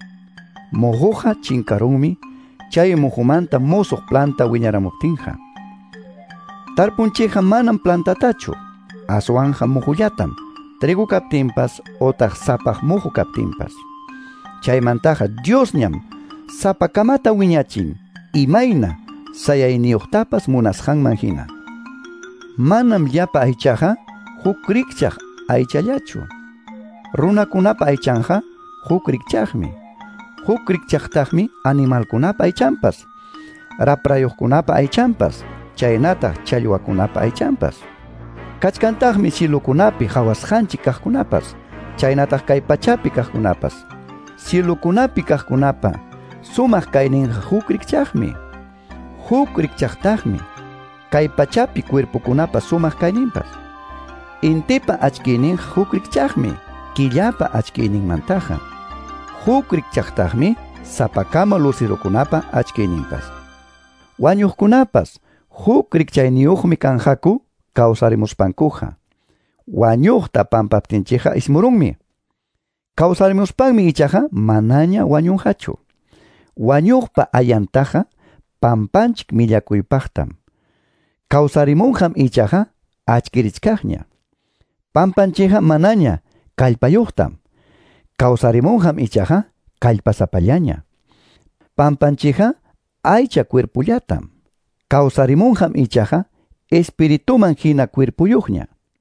Muhuqa chinkarunmi chay muhumanta musuq planta wiñaramuptinqa. Tarpunchikqa manam plantatachu, aswanja muhullatam, trigo kaptinpas otaq sapaq muhu kaptinpas. Chaymantaqa Diosñam sapakamata wiñachin, imayna sayayniyuqtapas munasqanman hina. Manam llapa aychaqa huk rikchaq aychallachu. Runakunapa aychanqa huk rikchaqmi. Huk rikchaqtaqmi animalkunapa aychanpas, raprayuqkunapa aychanpas, chaynataq challwakunapa aychanpas. Kachkantaqmi silukunapi hawasqanchik kaqkunapas, chaynataq kay pachapi kaqkunapas. Silukunapi kaqkunapa sumaq kayninqa huk rikchaqmi. Huk rikchaqtaqmi kay pachapi cuerpukunapa sumaq kayninpas. Intipa achkiyninqa huk rikchaqmi, killapa achkiyninmantaqa. Huk rikchaqtaqmi sapakama lucirukunapa achkiyninpas. Wañuqkunapas huk rikchayniyuqmi kanqaku kawsarimuspankuqa. Wañuqta pampaptinchikqa ismurunmi. Kawsarimuspanmi ichaqa manaña wañunqachu. Wañuqpa ayantaqa pampanchik millakuypaqtam. Kawsarimunqam ichaqa achkirichkaqña. Pampanchikqa manaña kallpayuqtam. Kawsarimunqam ichaqa kallpasapallaña. Pampanchikqa aycha cuerpullatam. Kawsarimunqam ichaqa espirituman hina cuerpuyuqña.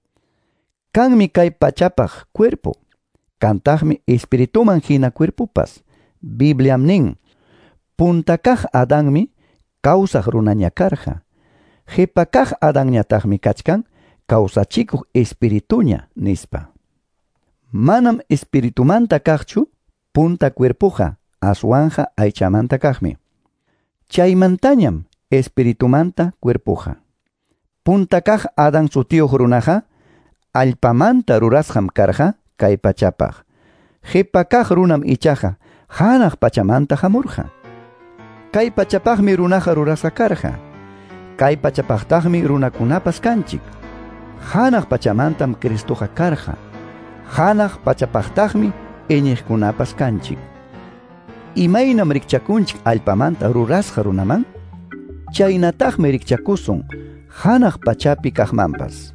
Kanmi kay pachapaq cuerpo. Kantaqmi espirituman hina cuerpupas. Bibliam nin, puntakaq Adanmi kawsaq runaña karqa. Qhipakaq Adanñataqmi kachkan kawsachikuq espirituña nispa. Manam espiritumanta kaqchu punta cuerpuqa, aswanja aychamanta kaqmi. Chaymantañam espiritumanta cuerpuqa. Punta kaq Adán sutiyuq runaqa allpamanta rurasqam karqa kay pachapaq. Qhipakaq runam ichaqa hanaq pachamanta hamurqa. Kay pachapaqmi runaqa rurasqa karqa. Kay pachapaqtaqmi runakunapas kanchik. Hanaq pachamantam Cristoqa karqa. Hanaq pachapaqtaqmi iñiqkunapas kanchik. Imaynam rikchakunchik allpamanta rurasqa runaman? Chaynataqmi rikchakusun hanaq pachapi kaqmanpas.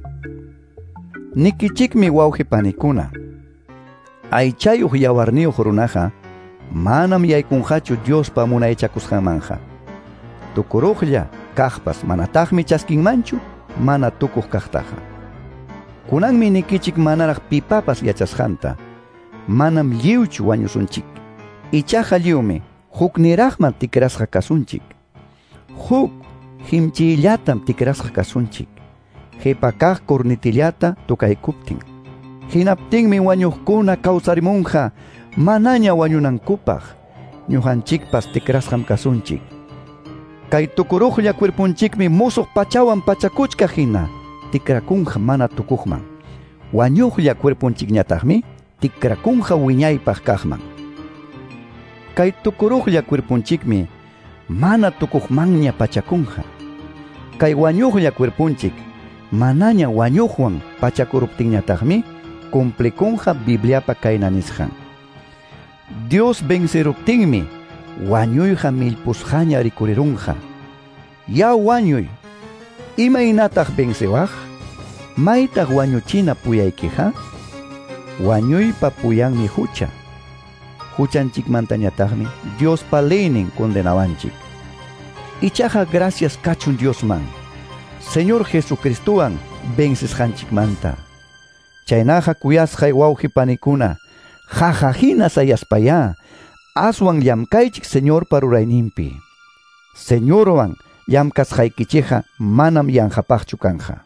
Nikichikmi wawqipanikuna. Aychayuq yawarniyuq runaqa manam yaykunqachu Diospa munaychakusqanmanja. Tukuruqlla kaqpas manataqmi chaskinmanchu mana tukuq kaqtaqa. Kunanmi nikichik manaraq pipapas yachasqanta. Manam lliwchu wañusunchik. Ichaqa lliwmi hukniraqman tikrasqa kasunchik. Huk himchillatam tikrasqa kasunchik. Qhipakaq kurnitillata tukaykuptin. Hinaptinmi wañuqkuna kawsarimunqa manaña wañunankupaq. Ñuqanchikpas tikrasqam kasunchik. Kay tukuruqlla cuerpunchikmi musuq pachawan pachakuchka hina tikrakunqa mana tukuqman. Wañuqlla cuerpunchikñataqmi tikrakunqa wiñaypaq kaqman. Kay tukuruqlla cuerpunchikmi mana tukuqmanña pachakunqa. Kay wañuqlla cuerpunchik manaña wañuqwan pachakuruptinñataqmi cumplikunqa Bibliapa kayna nisqan. Dios venceruptinmi wañuyqa millpusqaña rikurirunqa. Ya wañuy, imaynataq vencewaq? Maytaq wañuchina puyaykiqa? Wañuypa puyanmi hucha. Huchanchikmantañataqmi Diospa leynin condenawanchik. Ichaqa gracias kachun Diosman. Señor Jesucristuwan vencesqanchikmanta. Chaynaqa kuyasqay wawqipanikuna, jajajina sayaspaya, aswan llamkaychik Señorpa rurayninpi. Señorwan llamkasqaykichikqa manam yanqapaqchu kanja.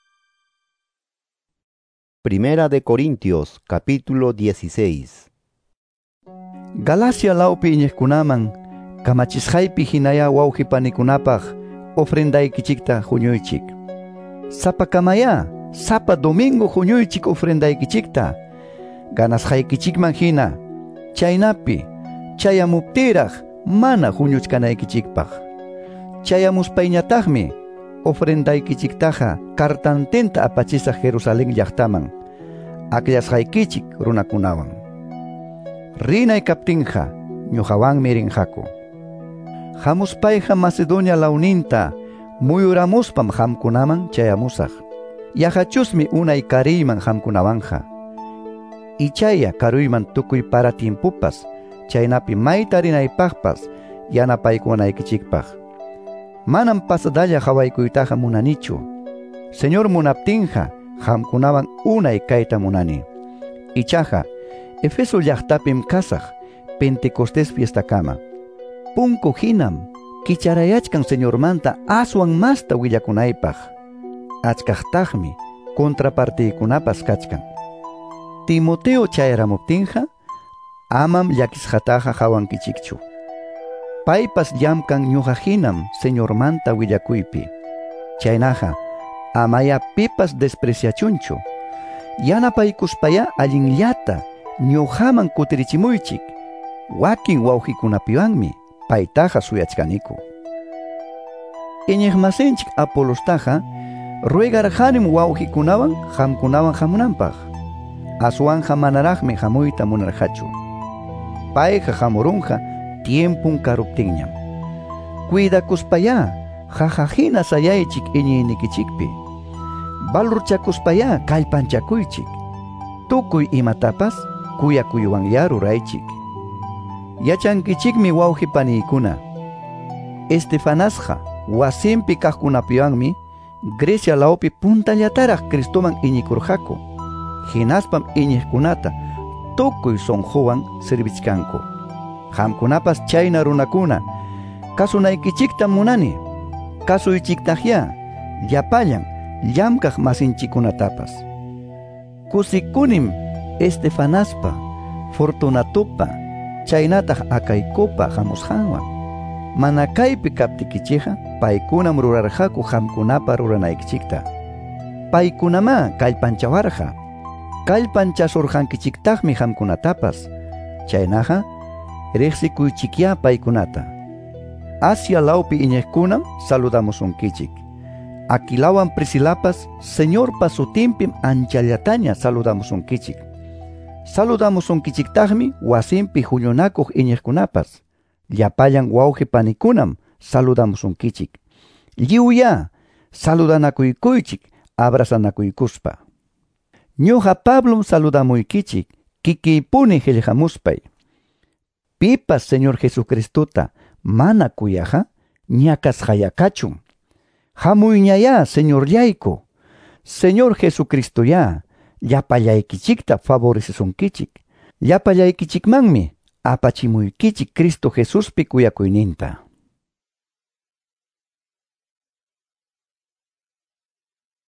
Primera de Corintios, capítulo dieciséis. Galacia lawpi iñiqkunaman kamachisqaypi hinaya wawqipanikunapaq ofrendaykichikta huñuychik. Sapakamaya, sapa domingo huñuychik ofrendaykichikta. Ganasqaykichikman hina Chaynapi, chayamuptiraj mana huñuchkanaykichikpaj. Chayamuspayñataqmi ofrendaykichiktaja kartantenta apachisaq Jerusalén llaqtaman, akllashaykichik runakunawan. Rinay kaptinja, ñuqawanmi rinjaku. Hamuspayja Macedonia launinta, muyuramuspam hamkunaman chayamusaq. Yajachusmi unay kariyman hamkunawanja. Ichaya karuyman tukuy para tiempupas, chaynapi mayta rinaypaqpas yanapaykunaykichikpaq. Manam pasadalla hawaykuytaqa munanichu. Señor munaptinja, hamkunawan unay kayta munani. Ichaja, Efeso llaqtapim kasaq, Pentecostés fiestakama. Punku hinam, kicharayachkan Señormanta aswan masta willakunaypaq. Achkaqtaqmi, contrapartiykunapas kachkan. Timoteo chayramuptinja, amam llakisqataqa hawankichikchu. Paypas llamkan ñuqa hinam Señormanta willakuypi. Chaynaqa, amaya pipas despreciachunchu. Yanapaykuspaya allinllata ñuqaman kutirichimuychik. Wakin wawqikunapiwanmi paytaqa suyachkaniku. Iñiqmasinchik Apolostaqa ruegarqanim wawqikunawan hamkunawan hamunanpaq. Aswanja manaraqmi hamuyta munarqachu. Payqa hamurunqa tiempun karuptinñam. Cuidakuspaya jajajina sayaychik iñiynikichikpi. Valorchakuspaya kallpanchakuychik. Tukuy imatapas kuyakuywanlla ruraychik. Yachankichikmi wawqipaniykuna. Estefanasqa wasinpi kaqkunapiwanmi Grecia lawpi puntallataraq Cristoman iñikurqaku. Hinaspam iñiqkunata tukuy sonjowan servichkanku. Hamkunapas chayna runakuna kasunaykichikta munani. Kasuychiktaqya llapallan llamkaq masinchikunatapas. Kusikunim Estefanaspa, Fortunatupa, chaynataq Akaykupa hamusqanwan. Mana kaypi kaptikichija paykunam rurarqaku hamkunapa ruranaykichikta. Paykunama kallpanchawarqa. Kallpanchasurqankichiktaqmi hamkunatapas. Chaynaqa riqsikuychikya paykunata. Asia lawpi iñiqkunam saludamusunkichik. Aquilawan Priscilapas Señorpa sutinpim anchallataña saludamusunkichik. Saludamusunkichiktaqmi wasinpi huñunakuq iñiqkunapas. Llapallan wawqipanikunam saludamusunkichik. Lliwya saludanakuykuchik abrazanakuykuspa. Ñuqa Pablom saludamuykichik kikiypuni qillqamuspay. Pipas Señor Jesucristuta mana kuyaqa ñakasqayakachun. Hamuyñaya Señoryayku. Señor Jesucristoya llapallaykichikta favorecesunkichik. Llapallaykichikmanmi apachimuykichik Cristo Jesuspi kuyakuyninta.